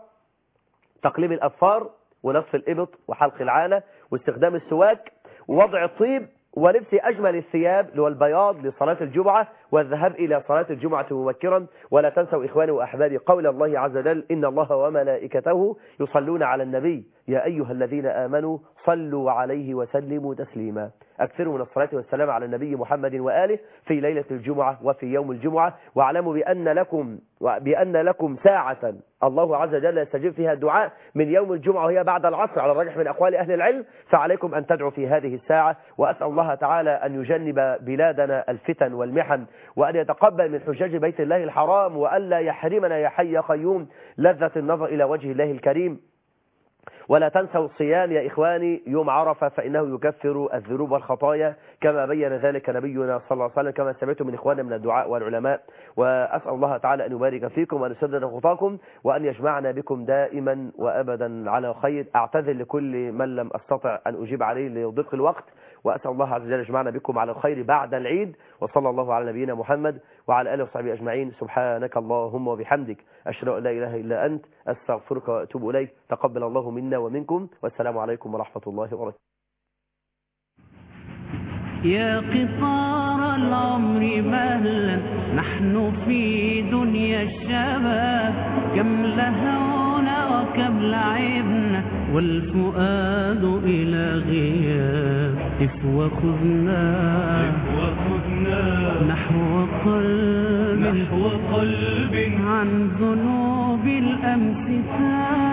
تقليم الأظفار ونصف الإبط وحلق العانة واستخدام السواك ووضع الطيب ولبس أجمل الثياب اللي هو البياض لصلاة الجمعة والذهاب إلى صلاة الجمعة مبكرا. ولا تنسوا إخواني وأحبابي قول الله عز وجل إن الله وملائكته يصلون على النبي يا أيها الذين آمنوا صلوا عليه وسلموا تسليما. أكثروا من الصلاة والسلام على النبي محمد وآله في ليلة الجمعة وفي يوم الجمعة. واعلموا بأن لكم بأن لكم ساعة الله عز وجل يستجيب فيها الدعاء من يوم الجمعة وهي بعد العصر على الراجح من أقوال أهل العلم، فعليكم أن تدعوا في هذه الساعة. وأسأل الله تعالى أن يجنب بلادنا الفتن والمحن، وأن يتقبل من حجاج بيت الله الحرام، وألا يحرمنا يا حي يا قيوم لذة النظر إلى وجه الله الكريم. ولا تنسوا الصيام يا إخواني يوم عرفة فإنه يكفر الذنوب والخطايا كما بين ذلك نبينا صلى الله عليه وسلم كما سمعتم من إخواننا من الدعاء والعلماء. وأسأل الله تعالى أن يبارك فيكم وأن يسدد خطاكم وأن يجمعنا بكم دائما وأبدا على خير. أعتذر لكل من لم أستطع أن أجيب عليه لضيق الوقت، وأسأل الله عز وجل يجمعنا بكم على الخير بعد العيد. وصلى الله على نبينا محمد وعلى آله وصحبه أجمعين. سبحانك اللهم وبحمدك أشهد أن لا إله إلا أنت أستغفرك وأتوب إليك. تقبل الله منا ومنكم، والسلام عليكم ورحمة الله وبركاته. يا قطار العمر مهلا نحن في دنيا الشباب، كم لهونا وكم لعبنا والفؤاد إلى غياب. إف وخذنا نحو قلب, نحو قلب عن ذنوب الأمس تاب.